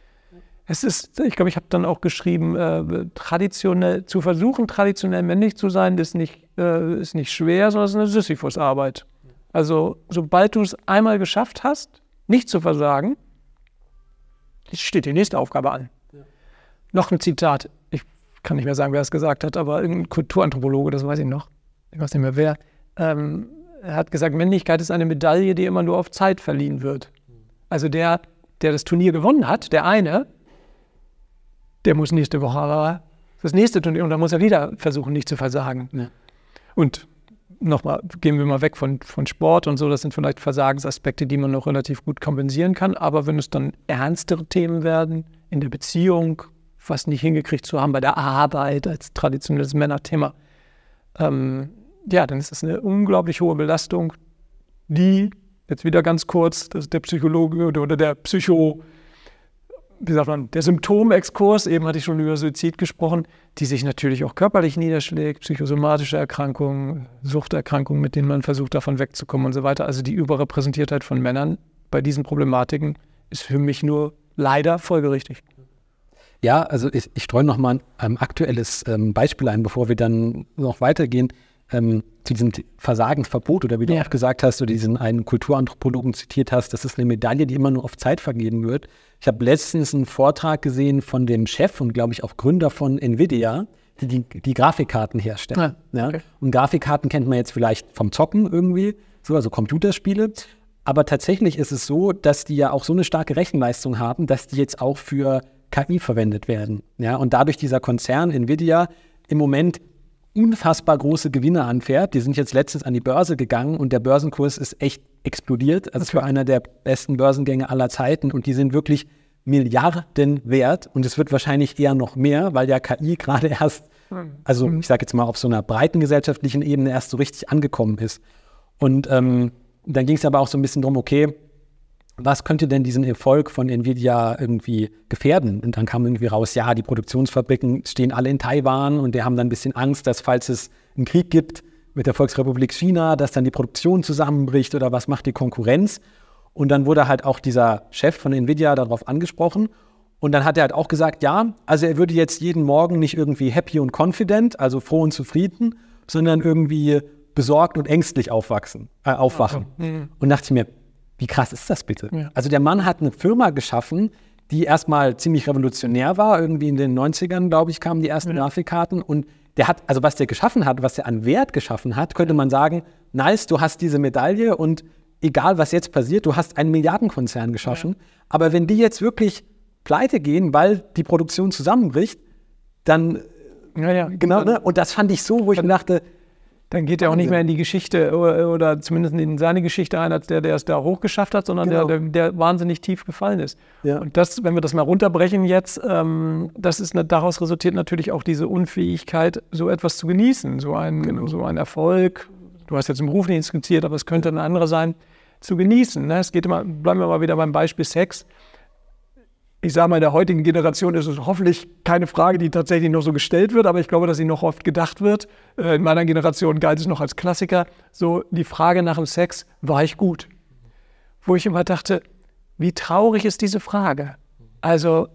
ich glaube, ich habe dann auch geschrieben, zu versuchen, traditionell männlich zu sein, ist nicht schwer, sondern es ist eine Sisyphus-Arbeit. Also sobald du es einmal geschafft hast, nicht zu versagen, steht die nächste Aufgabe an. Ja. Noch ein Zitat, ich kann nicht mehr sagen, wer es gesagt hat, aber ein Kulturanthropologe, das weiß ich noch, ich weiß nicht mehr wer, er hat gesagt, Männlichkeit ist eine Medaille, die immer nur auf Zeit verliehen wird. Also der das Turnier gewonnen hat, der eine, der muss nächste Woche das nächste Turnier, und dann muss er wieder versuchen, nicht zu versagen. Ja. Und nochmal, gehen wir mal weg von Sport und so, das sind vielleicht Versagensaspekte, die man noch relativ gut kompensieren kann, aber wenn es dann ernstere Themen werden, in der Beziehung, was nicht hingekriegt zu haben, bei der Arbeit als traditionelles Männerthema, dann ist es eine unglaublich hohe Belastung, die, jetzt wieder ganz kurz, das ist der Psychologe oder der der Symptomexkurs, eben hatte ich schon über Suizid gesprochen, die sich natürlich auch körperlich niederschlägt, psychosomatische Erkrankungen, Suchterkrankungen, mit denen man versucht, davon wegzukommen und so weiter. Also die Überrepräsentiertheit von Männern bei diesen Problematiken ist für mich nur leider folgerichtig. Ja, also ich streue noch mal ein aktuelles Beispiel ein, bevor wir dann noch weitergehen. zu diesem Versagensverbot oder wie du auch gesagt hast, oder diesen einen Kulturanthropologen zitiert hast, das ist eine Medaille, die immer nur auf Zeit vergeben wird. Ich habe letztens einen Vortrag gesehen von dem Chef und glaube ich auch Gründer von Nvidia, die Grafikkarten herstellen. Ja? Und Grafikkarten kennt man jetzt vielleicht vom Zocken irgendwie, so, also Computerspiele. Aber tatsächlich ist es so, dass die ja auch so eine starke Rechenleistung haben, dass die jetzt auch für KI verwendet werden. Ja? Und dadurch dieser Konzern Nvidia im Moment unfassbar große Gewinne anfährt. Die sind jetzt letztens an die Börse gegangen und der Börsenkurs ist echt explodiert. Also es war einer der besten Börsengänge aller Zeiten und die sind wirklich Milliarden wert und es wird wahrscheinlich eher noch mehr, weil ja KI gerade erst, also ich sage jetzt mal auf so einer breiten gesellschaftlichen Ebene erst so richtig angekommen ist. Und dann ging es aber auch so ein bisschen drum, okay, was könnte denn diesen Erfolg von Nvidia irgendwie gefährden? Und dann kam irgendwie raus, ja, die Produktionsfabriken stehen alle in Taiwan und die haben dann ein bisschen Angst, dass falls es einen Krieg gibt mit der Volksrepublik China, dass dann die Produktion zusammenbricht oder was macht die Konkurrenz? Und dann wurde halt auch dieser Chef von Nvidia darauf angesprochen und dann hat er halt auch gesagt, ja, also er würde jetzt jeden Morgen nicht irgendwie happy und confident, also froh und zufrieden, sondern irgendwie besorgt und ängstlich aufwachen. Und dachte ich mir, wie krass ist das bitte? Ja. Also der Mann hat eine Firma geschaffen, die erstmal ziemlich revolutionär war. Irgendwie in den 90ern, glaube ich, kamen die ersten Grafikkarten. Und der hat, also was der geschaffen hat, was der an Wert geschaffen hat, könnte man sagen, nice, du hast diese Medaille und egal, was jetzt passiert, du hast einen Milliardenkonzern geschaffen. Ja. Aber wenn die jetzt wirklich pleite gehen, weil die Produktion zusammenbricht, dann, genau, ne? Und das fand ich so, wo ich mir dachte, dann geht er auch nicht mehr in die Geschichte oder zumindest in seine Geschichte ein, als der es da hochgeschafft hat, sondern der wahnsinnig tief gefallen ist. Ja. Und das, wenn wir das mal runterbrechen jetzt, daraus resultiert natürlich auch diese Unfähigkeit, so etwas zu genießen, so ein Erfolg. Du hast jetzt im Beruf nicht skizziert, aber es könnte ein anderer sein, zu genießen. Ne? Es geht immer, bleiben wir mal wieder beim Beispiel Sex. Ich sage mal, in der heutigen Generation ist es hoffentlich keine Frage, die tatsächlich noch so gestellt wird, aber ich glaube, dass sie noch oft gedacht wird. In meiner Generation galt es noch als Klassiker. So die Frage nach dem Sex, war ich gut? Wo ich immer dachte, wie traurig ist diese Frage? Also,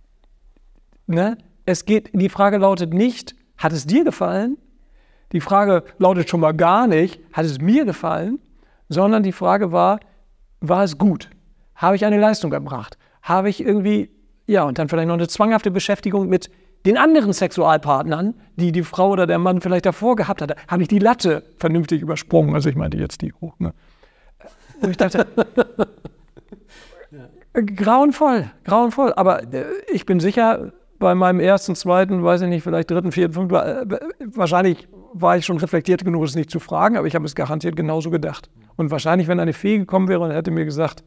ne? Die Frage lautet nicht, hat es dir gefallen? Die Frage lautet schon mal gar nicht, hat es mir gefallen? Sondern die Frage war es gut? Habe ich eine Leistung erbracht? Habe ich irgendwie, und dann vielleicht noch eine zwanghafte Beschäftigung mit den anderen Sexualpartnern, die die Frau oder der Mann vielleicht davor gehabt hatte. Habe ich die Latte vernünftig übersprungen? Also ich meinte jetzt die hoch, ne? Und ich dachte, grauenvoll. Aber ich bin sicher, bei meinem ersten, zweiten, weiß ich nicht, vielleicht dritten, vierten, fünften, wahrscheinlich war ich schon reflektiert genug, es nicht zu fragen, aber ich habe es garantiert genauso gedacht. Und wahrscheinlich, wenn eine Fee gekommen wäre und hätte mir gesagt,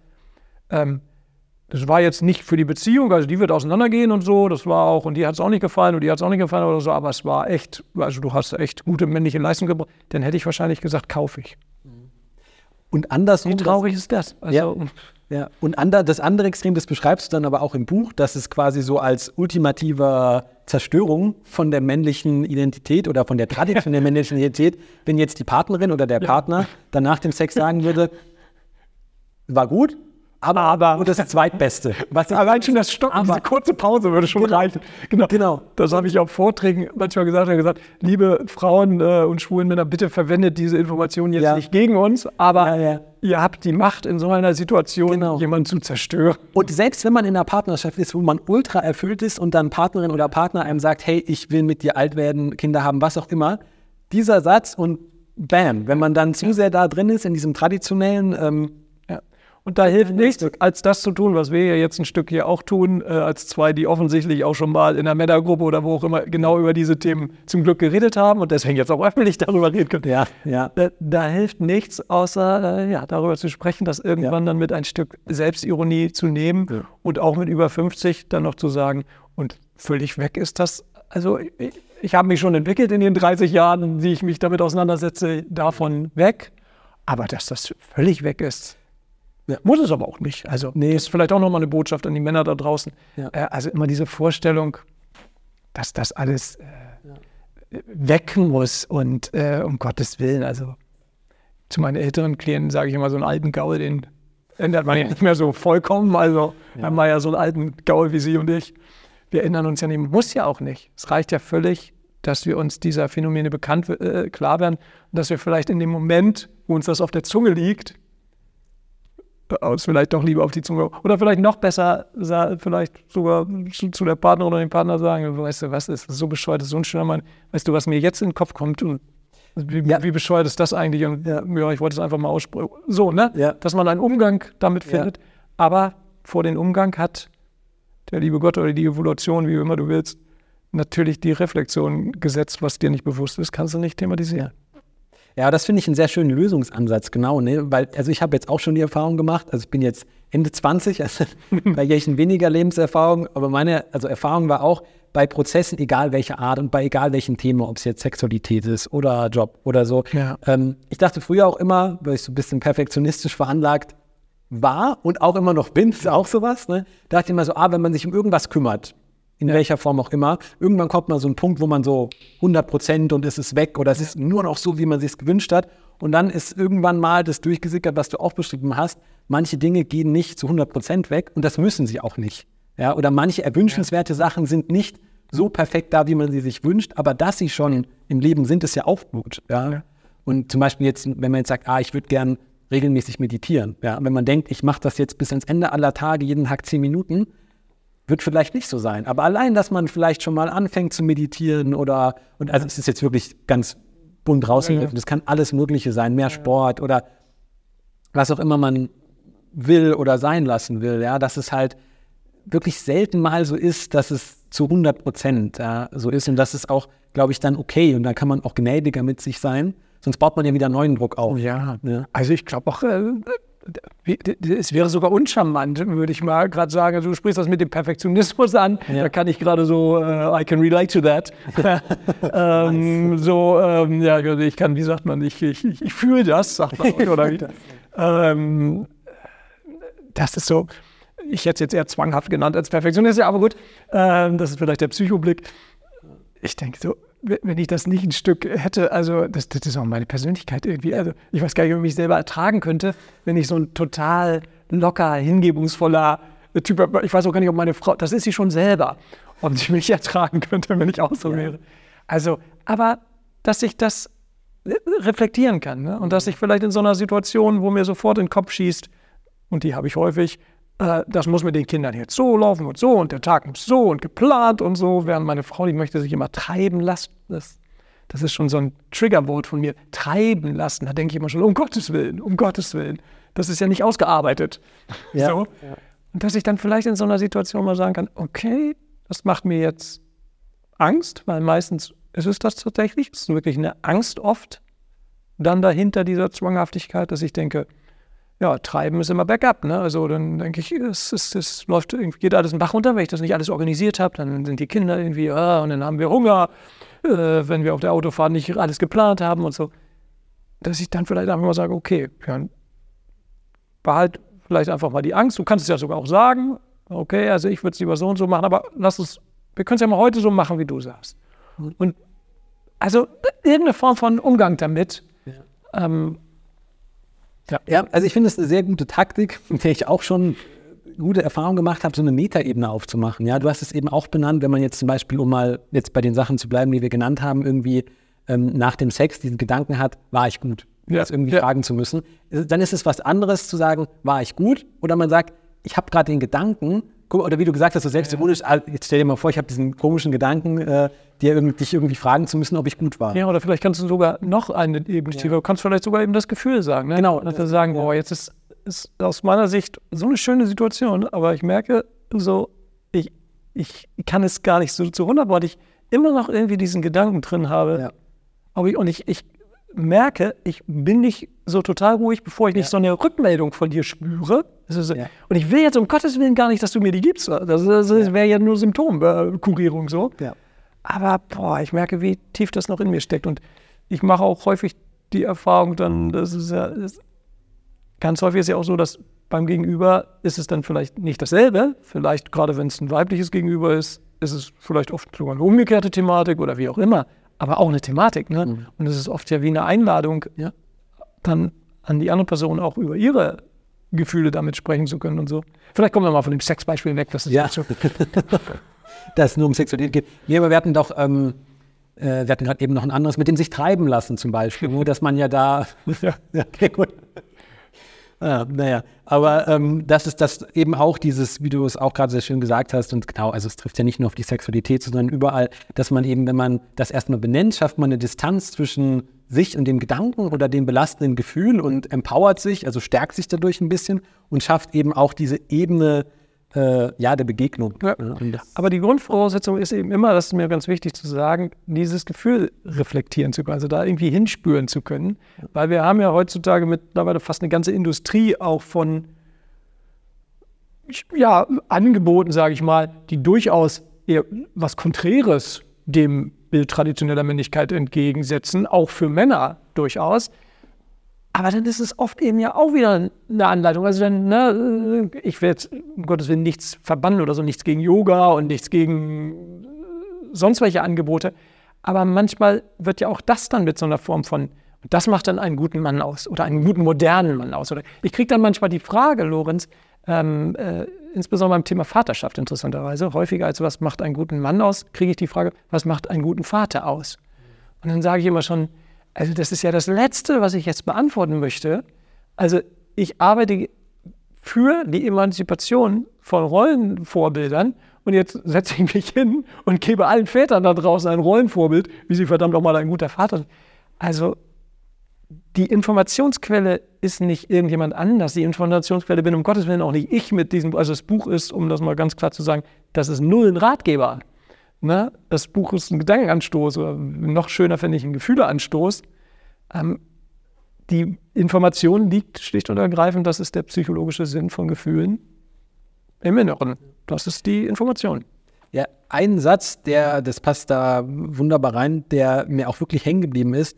das war jetzt nicht für die Beziehung, also die wird auseinandergehen und so, das war auch, und die hat es auch nicht gefallen und die hat es auch nicht gefallen oder so, aber es war echt, also du hast echt gute männliche Leistung gebracht, dann hätte ich wahrscheinlich gesagt, kaufe ich. Und andersrum. Wie traurig ist das? Also, ja. Und das andere Extrem, das beschreibst du dann aber auch im Buch, dass es quasi so als ultimative Zerstörung von der männlichen Identität oder von der Tradition der männlichen Identität, wenn jetzt die Partnerin oder der Partner dann nach dem Sex sagen würde, war gut, aber nur das Zweitbeste. Allein schon das Stoppen, diese kurze Pause würde schon reichen. Genau. Das habe ich auf Vorträgen manchmal gesagt, liebe Frauen und schwulen Männer, bitte verwendet diese Informationen jetzt nicht gegen uns, aber ihr habt die Macht, in so einer Situation jemanden zu zerstören. Und selbst wenn man in einer Partnerschaft ist, wo man ultra erfüllt ist und dann Partnerin oder Partner einem sagt, hey, ich will mit dir alt werden, Kinder haben, was auch immer, dieser Satz und bam, wenn man dann zu sehr da drin ist, in diesem traditionellen und da hilft nichts, als das zu tun, was wir ja jetzt ein Stück hier auch tun, als zwei, die offensichtlich auch schon mal in einer Männergruppe oder wo auch immer genau über diese Themen zum Glück geredet haben und deswegen jetzt auch öffentlich darüber reden können. Ja. Da hilft nichts, außer darüber zu sprechen, das irgendwann dann mit ein Stück Selbstironie zu nehmen und auch mit über 50 dann noch zu sagen, und völlig weg ist das. Also ich habe mich schon entwickelt in den 30 Jahren, die ich mich damit auseinandersetze, davon weg. Aber dass das völlig weg ist, muss es aber auch nicht. Also das ist vielleicht auch nochmal eine Botschaft an die Männer da draußen. Also immer diese Vorstellung, dass das alles weg muss und um Gottes Willen. Also zu meinen älteren Klienten sage ich immer, so einen alten Gaul, den ändert man ja nicht mehr so vollkommen. Also haben wir ja so einen alten Gaul wie Sie und ich. Wir ändern uns ja nicht, muss ja auch nicht. Es reicht ja völlig, dass wir uns dieser Phänomene klar werden und dass wir vielleicht in dem Moment, wo uns das auf der Zunge liegt, uns vielleicht doch lieber auf die Zunge oder vielleicht noch besser, vielleicht sogar zu der Partnerin oder dem Partner sagen, weißt du was, ist so bescheuert, das ist so ein schöner Mann, weißt du, was mir jetzt in den Kopf kommt und wie bescheuert ist das eigentlich und ich wollte es einfach mal aussprechen. So, ne? Ja. Dass man einen Umgang damit findet, aber vor den Umgang hat der liebe Gott oder die Evolution, wie immer du willst, natürlich die Reflexion gesetzt, was dir nicht bewusst ist, kannst du nicht thematisieren. Ja, das finde ich einen sehr schönen Lösungsansatz, genau, ne? Weil, also ich habe jetzt auch schon die Erfahrung gemacht, also ich bin jetzt Ende 20, also bei welchen weniger Lebenserfahrung, aber meine Erfahrung war auch bei Prozessen, egal welche Art und bei egal welchen Themen, ob es jetzt Sexualität ist oder Job oder so. Ja. Ich dachte früher auch immer, weil ich so ein bisschen perfektionistisch veranlagt war und auch immer noch bin, ist auch sowas, ne? Dachte ich immer so, wenn man sich um irgendwas kümmert, in welcher Form auch immer, irgendwann kommt mal so ein Punkt, wo man so 100% und es ist weg oder es ist nur noch so, wie man sich es gewünscht hat. Und dann ist irgendwann mal das durchgesickert, was du auch beschrieben hast. Manche Dinge gehen nicht zu 100% weg und das müssen sie auch nicht. Ja? Oder manche erwünschenswerte Sachen sind nicht so perfekt da, wie man sie sich wünscht, aber dass sie schon im Leben sind, ist ja auch gut. Ja? Und zum Beispiel jetzt, wenn man jetzt sagt, ich würde gern regelmäßig meditieren. Ja? Wenn man denkt, ich mache das jetzt bis ans Ende aller Tage, jeden Tag 10 Minuten, wird vielleicht nicht so sein. Aber allein, dass man vielleicht schon mal anfängt zu meditieren also es ist jetzt wirklich ganz bunt rausgegriffen, das kann alles Mögliche sein, mehr Sport oder was auch immer man will oder sein lassen will, ja, dass es halt wirklich selten mal so ist, dass es zu 100% so ist und das ist auch, glaube ich, dann okay und dann kann man auch gnädiger mit sich sein, sonst baut man ja wieder neuen Druck auf. Ja. Also ich glaube auch, es wäre sogar uncharmant, würde ich mal gerade sagen. Also du sprichst das mit dem Perfektionismus an. Ja. Da kann ich gerade so, I can relate to that. Ich kann, wie sagt man, ich fühle das, sagt man. Oder wie? Das ist so, ich hätte es jetzt eher zwanghaft genannt als Perfektionist, aber gut, das ist vielleicht der Psychoblick. Ich denke so, wenn ich das nicht ein Stück hätte, also das ist auch meine Persönlichkeit irgendwie, also ich weiß gar nicht, ob ich mich selber ertragen könnte, wenn ich so ein total locker, hingebungsvoller Typ, ich weiß auch gar nicht, ob meine Frau, das ist sie schon selber, ob sie mich ertragen könnte, wenn ich auch so wäre. Also, aber dass ich das reflektieren kann, ne? Und dass ich vielleicht in so einer Situation, wo mir sofort in den Kopf schießt, und die habe ich häufig, das muss mit den Kindern jetzt so laufen und der Tag muss so und geplant und so, während meine Frau, die möchte sich immer treiben lassen. Das ist schon so ein Triggerwort von mir, treiben lassen. Da denke ich immer schon, um Gottes Willen. Das ist ja nicht ausgearbeitet. Ja, so. Ja. Und dass ich dann vielleicht in so einer Situation mal sagen kann, okay, das macht mir jetzt Angst, weil meistens ist es das tatsächlich, es ist wirklich eine Angst oft dann dahinter dieser Zwanghaftigkeit, dass ich denke, ja, treiben ist immer Backup, ne? Also dann denke ich, es läuft, geht alles einen Bach runter, wenn ich das nicht alles organisiert habe, dann sind die Kinder irgendwie, und dann haben wir Hunger, wenn wir auf der Autofahrt nicht alles geplant haben und so. Dass ich dann vielleicht einfach mal sage, okay, Björn, behalt vielleicht einfach mal die Angst, du kannst es ja sogar auch sagen, okay, also ich würde es lieber so und so machen, aber wir können es ja mal heute so machen, wie du sagst. Und also irgendeine Form von Umgang damit, Ja, also ich finde es eine sehr gute Taktik, mit der ich auch schon gute Erfahrungen gemacht habe, so eine Metaebene aufzumachen. Ja, du hast es eben auch benannt, wenn man jetzt zum Beispiel, um mal jetzt bei den Sachen zu bleiben, die wir genannt haben, irgendwie nach dem Sex diesen Gedanken hat, war ich gut? Das irgendwie fragen zu müssen. Dann ist es was anderes zu sagen, war ich gut? Oder man sagt, ich habe gerade den Gedanken, oder wie du gesagt hast, so selbstironisch, jetzt stell dir mal vor, ich habe diesen komischen Gedanken, dich irgendwie fragen zu müssen, ob ich gut war. Ja, oder vielleicht kannst du sogar noch eine Ebene tiefer, du kannst vielleicht sogar eben das Gefühl sagen. Ne? Genau. Dass du sagen, jetzt ist aus meiner Sicht so eine schöne Situation, aber ich merke so, ich kann es gar nicht so zu 100%, weil ich immer noch irgendwie diesen Gedanken drin habe. Ja. Aber ich merke, ich bin nicht so total ruhig, bevor ich nicht so eine Rückmeldung von dir spüre. Und ich will jetzt um Gottes Willen gar nicht, dass du mir die gibst. Das wäre ja nur Symptomkurierung so. Ja. Aber ich merke, wie tief das noch in mir steckt. Und ich mache auch häufig die Erfahrung dann, ganz häufig ist ja auch so, dass beim Gegenüber ist es dann vielleicht nicht dasselbe. Vielleicht, gerade wenn es ein weibliches Gegenüber ist es vielleicht oft sogar eine umgekehrte Thematik oder wie auch immer. Aber auch eine Thematik, ne? Mhm. Und es ist oft ja wie eine Einladung, dann an die andere Person auch über ihre Gefühle damit sprechen zu können und so. Vielleicht kommen wir mal von dem Sexbeispiel weg, das ist dass es nur um Sexualität geht. Nee, aber wir hatten doch wir hatten gerade eben noch ein anderes mit dem sich treiben lassen zum Beispiel, nur dass man ja da, ja, okay, gut. Naja, aber das ist das eben auch dieses, wie du es auch gerade sehr schön gesagt hast, und genau, also es trifft ja nicht nur auf die Sexualität, sondern überall, dass man eben, wenn man das erstmal benennt, schafft man eine Distanz zwischen sich und dem Gedanken oder dem belastenden Gefühl und empowert sich, also stärkt sich dadurch ein bisschen und schafft eben auch diese Ebene der Begegnung. Ja. Aber die Grundvoraussetzung ist eben immer, das ist mir ganz wichtig zu sagen, dieses Gefühl reflektieren zu können, also da irgendwie hinspüren zu können. Weil wir haben ja heutzutage mittlerweile fast eine ganze Industrie auch von Angeboten, sage ich mal, die durchaus eher was Konträres dem Bild traditioneller Männlichkeit entgegensetzen, auch für Männer durchaus. Aber dann ist es oft eben ja auch wieder eine Anleitung. Also dann, ich will jetzt um Gottes Willen nichts verbannen oder so, nichts gegen Yoga und nichts gegen sonst welche Angebote. Aber manchmal wird ja auch das dann mit so einer Form von, das macht dann einen guten Mann aus oder einen guten modernen Mann aus. Oder ich kriege dann manchmal die Frage, Lorenz, insbesondere beim Thema Vaterschaft interessanterweise, häufiger als was macht einen guten Mann aus, kriege ich die Frage, was macht einen guten Vater aus? Und dann sage ich immer schon, also das ist ja das Letzte, was ich jetzt beantworten möchte. Also ich arbeite für die Emanzipation von Rollenvorbildern und jetzt setze ich mich hin und gebe allen Vätern da draußen ein Rollenvorbild, wie sie verdammt nochmal ein guter Vater sind. Also die Informationsquelle ist nicht irgendjemand anders. Die Informationsquelle bin um Gottes Willen auch nicht ich mit diesem, also das Buch ist, um das mal ganz klar zu sagen, das ist null ein Ratgeber. Ne? Das Buch ist ein Gedankenanstoß oder noch schöner finde ich ein Gefühleanstoß. Die Information liegt schlicht und ergreifend, das ist der psychologische Sinn von Gefühlen im Inneren. Das ist die Information. Ja, ein Satz, das passt da wunderbar rein, der mir auch wirklich hängen geblieben ist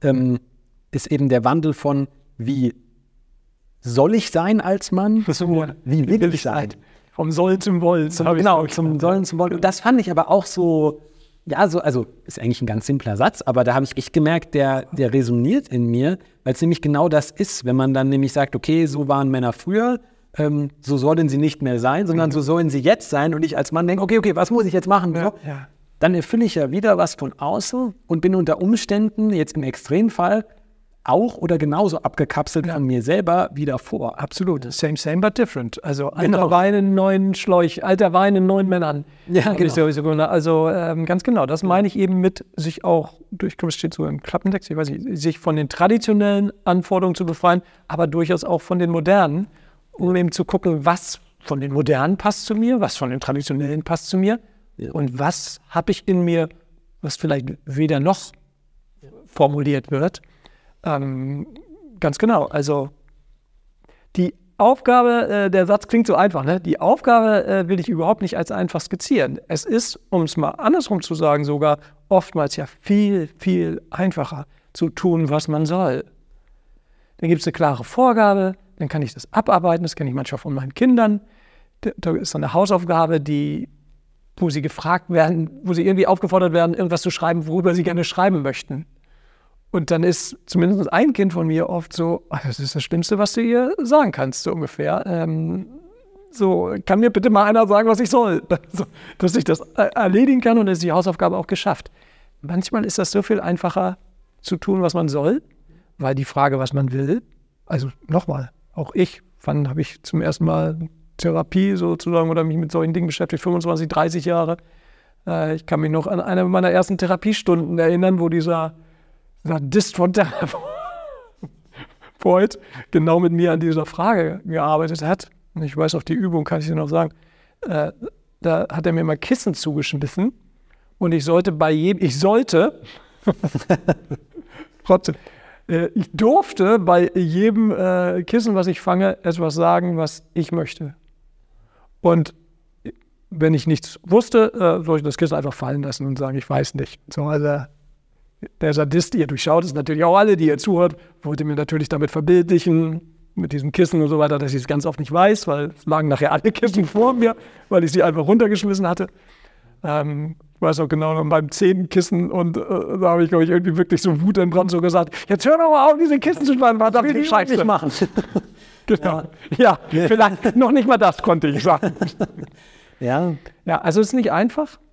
eben der Wandel von wie soll ich sein als Mann, wie will ich sein? Vom Sollen zum Wollen. Genau, zum Sollen zum Wollen. Und das fand ich aber auch so, also ist eigentlich ein ganz simpler Satz, aber da habe ich echt gemerkt, der resoniert in mir, weil es nämlich genau das ist, wenn man dann nämlich sagt, okay, so waren Männer früher, so sollen sie nicht mehr sein, sondern so sollen sie jetzt sein und ich als Mann denke, okay, was muss ich jetzt machen? Ja. Dann erfülle ich ja wieder was von außen und bin unter Umständen, jetzt im Extremfall, auch oder genauso abgekapselt von mir selber wie davor. Absolut. Same but different. Also alter Wein in neuen Schläuchen, alter Wein in neuen Männern. Ja, genau. Also ganz genau. Das meine ich eben mit sich auch, ich glaube, es steht so im Klappentext, ich weiß nicht, sich von den traditionellen Anforderungen zu befreien, aber durchaus auch von den modernen, um eben zu gucken, was von den modernen passt zu mir, was von den traditionellen passt zu mir und was habe ich in mir, was vielleicht weder noch formuliert wird. Ganz genau, also die Aufgabe, der Satz klingt so einfach, ne? Die Aufgabe will ich überhaupt nicht als einfach skizzieren. Es ist, um es mal andersrum zu sagen, sogar oftmals ja viel, viel einfacher zu tun, was man soll. Dann gibt es eine klare Vorgabe, dann kann ich das abarbeiten, das kenne ich manchmal von meinen Kindern. Da ist so eine Hausaufgabe, wo sie gefragt werden, wo sie irgendwie aufgefordert werden, irgendwas zu schreiben, worüber sie gerne schreiben möchten. Und dann ist zumindest ein Kind von mir oft so, das ist das Schlimmste, was du ihr sagen kannst, so ungefähr. Kann mir bitte mal einer sagen, was ich soll, dass ich das erledigen kann und dann ist die Hausaufgabe auch geschafft. Manchmal ist das so viel einfacher zu tun, was man soll, weil die Frage, was man will, also nochmal, auch wann habe ich zum ersten Mal Therapie sozusagen oder mich mit solchen Dingen beschäftigt, 25, 30 Jahre. Ich kann mich noch an eine meiner ersten Therapiestunden erinnern, wo dieser Sadist von Therapeut genau mit mir an dieser Frage gearbeitet hat. Und ich weiß, auf die Übung kann ich dir noch sagen, da hat er mir mal Kissen zugeschmissen und ich durfte bei jedem Kissen, was ich fange, etwas sagen, was ich möchte. Und wenn ich nichts wusste, soll ich das Kissen einfach fallen lassen und sagen, ich weiß nicht. So, also der Sadist, ihr durchschaut es natürlich auch alle, die ihr zuhört, wollte mir natürlich damit verbildlichen, mit diesem Kissen und so weiter, dass ich es ganz oft nicht weiß, weil es lagen nachher alle Kissen vor mir, weil ich sie einfach runtergeschmissen hatte. Ich weiß auch genau, noch beim 10. Kissen und da habe ich, glaube ich, irgendwie wirklich so wutentbrannt so gesagt, jetzt hör doch mal auf, diese Kissen zu spannen, was darf ich Scheiße nicht machen. Genau. Ja, vielleicht noch nicht mal das konnte ich sagen. Ja, also es ist nicht einfach.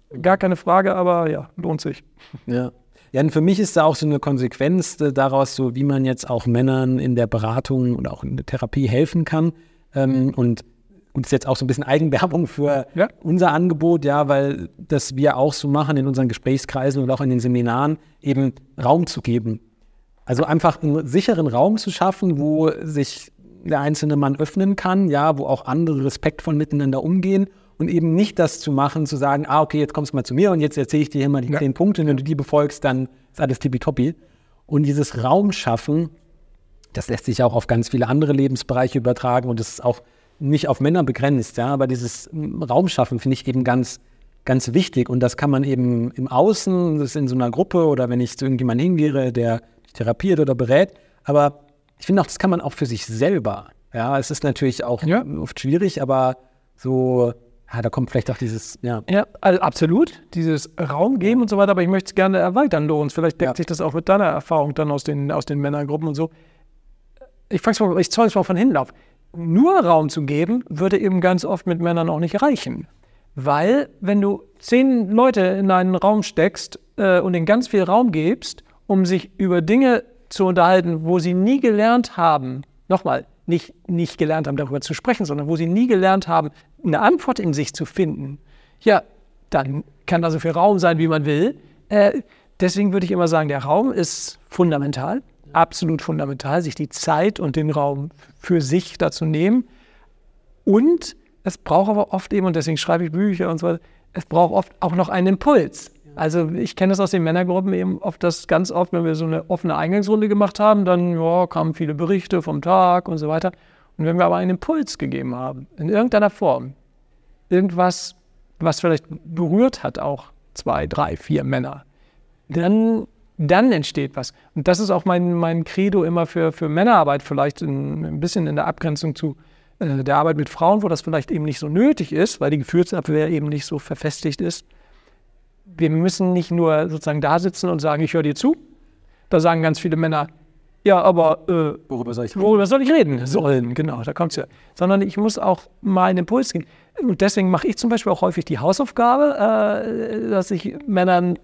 gar keine Frage, aber ja, lohnt sich. Ja. Ja, und für mich ist da auch so eine Konsequenz daraus, so wie man jetzt auch Männern in der Beratung oder auch in der Therapie helfen kann. Und ist jetzt auch so ein bisschen Eigenwerbung für unser Angebot, ja, weil das wir auch so machen in unseren Gesprächskreisen und auch in den Seminaren, eben Raum zu geben. Also einfach einen sicheren Raum zu schaffen, wo sich der einzelne Mann öffnen kann, ja, wo auch andere respektvoll miteinander umgehen und eben nicht das zu machen, zu sagen, okay, jetzt kommst du mal zu mir und jetzt erzähle ich dir hier mal die 10 Punkte und wenn du die befolgst, dann ist alles tippitoppi. Und dieses Raum schaffen, das lässt sich auch auf ganz viele andere Lebensbereiche übertragen und das ist auch nicht auf Männer begrenzt, ja, aber dieses Raum schaffen finde ich eben ganz, ganz wichtig und das kann man eben im Außen, das ist in so einer Gruppe oder wenn ich zu irgendjemandem hingehe, der therapiert oder berät, aber ich finde auch, das kann man auch für sich selber, ja, es ist natürlich auch oft schwierig, aber so, da kommt vielleicht auch dieses, Ja, also absolut, dieses Raum geben und so weiter, aber ich möchte es gerne erweitern, Lorenz, vielleicht deckt sich das auch mit deiner Erfahrung dann aus den Männergruppen und so. Ich zoll es mal von hinten auf. Nur Raum zu geben, würde eben ganz oft mit Männern auch nicht reichen. Weil, wenn du 10 Leute in einen Raum steckst und ihnen ganz viel Raum gibst, um sich über Dinge zu unterhalten, wo sie nie gelernt haben, nochmal, nicht gelernt haben, darüber zu sprechen, sondern wo sie nie gelernt haben, eine Antwort in sich zu finden, ja, dann kann da so viel Raum sein, wie man will. Deswegen würde ich immer sagen, der Raum ist fundamental. Absolut fundamental, sich die Zeit und den Raum für sich dazu nehmen. Und es braucht aber oft eben, und deswegen schreibe ich Bücher und so weiter, es braucht oft auch noch einen Impuls. Also ich kenne das aus den Männergruppen eben ganz oft, wenn wir so eine offene Eingangsrunde gemacht haben, dann kamen viele Berichte vom Tag und so weiter. Und wenn wir aber einen Impuls gegeben haben, in irgendeiner Form, irgendwas, was vielleicht berührt hat auch 2, 3, 4 Männer, dann entsteht was. Und das ist auch mein Credo immer für Männerarbeit, vielleicht ein bisschen in der Abgrenzung zu der Arbeit mit Frauen, wo das vielleicht eben nicht so nötig ist, weil die Gefühlsabwehr eben nicht so verfestigt ist. Wir müssen nicht nur sozusagen da sitzen und sagen, ich höre dir zu. Da sagen ganz viele Männer, ja, aber worüber soll ich reden sollen? Genau, da kommt es ja. Sondern ich muss auch mal einen Impuls geben. Und deswegen mache ich zum Beispiel auch häufig die Hausaufgabe, dass ich Männern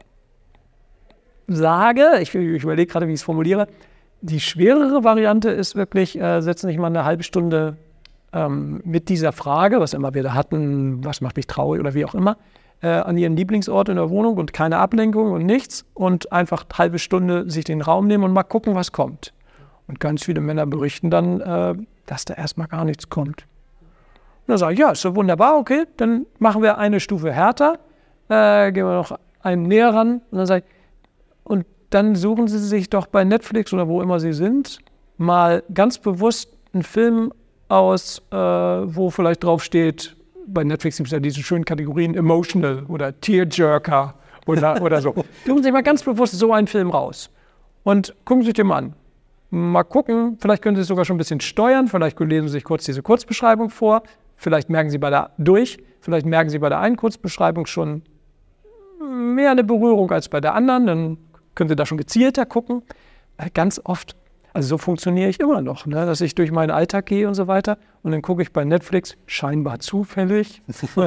sage, ich überlege gerade, wie ich es formuliere, die schwerere Variante ist wirklich, setzen sich mal eine halbe Stunde mit dieser Frage, was immer wir da hatten, was macht mich traurig oder wie auch immer, an ihren Lieblingsort in der Wohnung und keine Ablenkung und nichts und einfach eine halbe Stunde sich den Raum nehmen und mal gucken, was kommt. Und ganz viele Männer berichten dann, dass da erstmal gar nichts kommt. Und dann sage ich, ja, ist so wunderbar, okay, dann machen wir eine Stufe härter, gehen wir noch einen näher ran und dann sage ich, und dann suchen Sie sich doch bei Netflix oder wo immer Sie sind, mal ganz bewusst einen Film aus, wo vielleicht drauf steht, bei Netflix gibt es ja diese schönen Kategorien Emotional oder Tearjerker oder so. Suchen Sie mal ganz bewusst so einen Film raus und gucken Sie sich den mal an. Mal gucken, vielleicht können Sie es sogar schon ein bisschen steuern, vielleicht lesen Sie sich kurz diese Kurzbeschreibung vor, vielleicht merken Sie bei der einen Kurzbeschreibung schon mehr eine Berührung als bei der anderen, dann können Sie da schon gezielter gucken. Ganz oft, also so funktioniere ich immer noch, ne, dass ich durch meinen Alltag gehe und so weiter und dann gucke ich bei Netflix, scheinbar zufällig,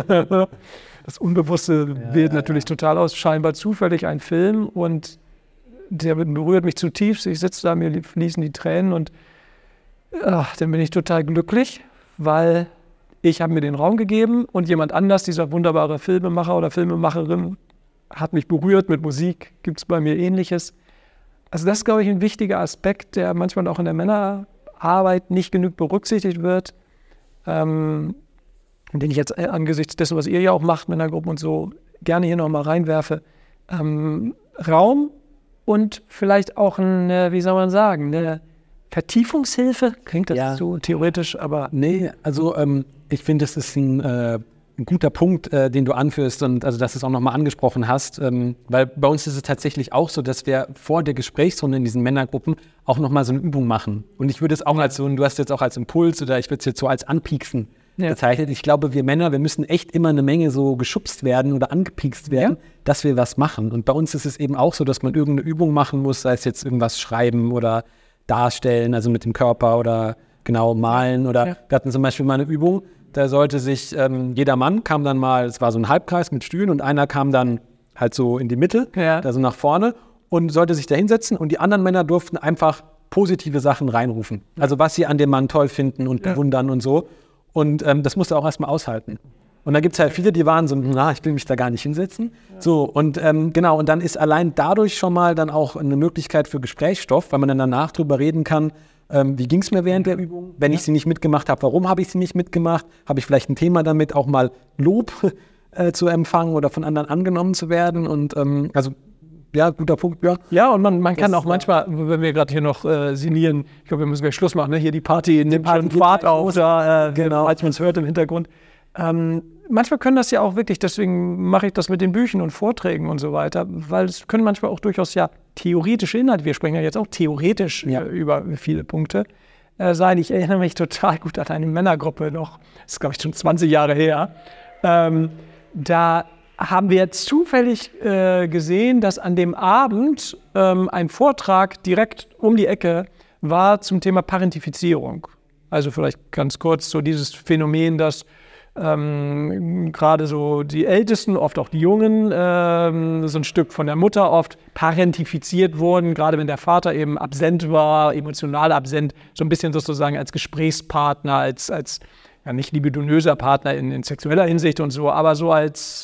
das Unbewusste wählt natürlich total aus, scheinbar zufällig ein Film und der berührt mich zutiefst, ich sitze da, mir fließen die Tränen und dann bin ich total glücklich, weil ich habe mir den Raum gegeben und jemand anders, dieser wunderbare Filmemacher oder Filmemacherin, hat mich berührt mit Musik, gibt es bei mir Ähnliches. Also das ist, glaube ich, ein wichtiger Aspekt, der manchmal auch in der Männerarbeit nicht genug berücksichtigt wird, den ich jetzt angesichts dessen, was ihr ja auch macht, Männergruppen und so, gerne hier nochmal reinwerfe. Raum und vielleicht auch eine Vertiefungshilfe, klingt das so theoretisch, aber... Nee, also ich finde, das ist ein guter Punkt, den du anführst und also, dass du es auch nochmal angesprochen hast, weil bei uns ist es tatsächlich auch so, dass wir vor der Gesprächsrunde in diesen Männergruppen auch nochmal so eine Übung machen. Und ich würde es auch als so, du hast jetzt auch als Impuls oder ich würde es jetzt so als Anpieksen bezeichnet. Ich glaube, wir Männer, wir müssen echt immer eine Menge so geschubst werden oder angepiekst werden, dass wir was machen. Und bei uns ist es eben auch so, dass man irgendeine Übung machen muss, sei es jetzt irgendwas schreiben oder darstellen, also mit dem Körper oder genau malen oder wir hatten zum Beispiel mal eine Übung, Da sollte sich jeder Mann kam dann mal, es war so ein Halbkreis mit Stühlen und einer kam dann halt so in die Mitte, also nach vorne und sollte sich da hinsetzen und die anderen Männer durften einfach positive Sachen reinrufen. Also was sie an dem Mann toll finden und bewundern und so. Und das musste er auch erstmal aushalten. Und da gibt es halt viele, die waren so, ich will mich da gar nicht hinsetzen. Ja. So, und genau, und dann ist allein dadurch schon mal dann auch eine Möglichkeit für Gesprächsstoff, weil man dann danach drüber reden kann, wie ging es mir während der Übung, wenn ich sie nicht mitgemacht habe, warum habe ich sie nicht mitgemacht, habe ich vielleicht ein Thema damit, auch mal Lob zu empfangen oder von anderen angenommen zu werden und also ja, guter Punkt, ja. Ja, und man kann auch manchmal, wenn wir gerade hier noch sinnieren, ich glaube, wir müssen gleich Schluss machen, ne? Hier die Party nimmt schon Fahrt auf, genau. Als man es hört im Hintergrund. Manchmal können das ja auch wirklich, deswegen mache ich das mit den Büchern und Vorträgen und so weiter, weil es können manchmal auch durchaus theoretische Inhalte, wir sprechen ja jetzt auch theoretisch über viele Punkte, sein. Ich erinnere mich total gut an eine Männergruppe noch, das ist glaube ich schon 20 Jahre her, da haben wir zufällig gesehen, dass an dem Abend ein Vortrag direkt um die Ecke war zum Thema Parentifizierung. Also vielleicht ganz kurz so dieses Phänomen, dass gerade so die Ältesten, oft auch die Jungen, so ein Stück von der Mutter oft parentifiziert wurden, gerade wenn der Vater eben absent war, emotional absent, so ein bisschen sozusagen als Gesprächspartner, als nicht libidinöser Partner in sexueller Hinsicht und so, aber so als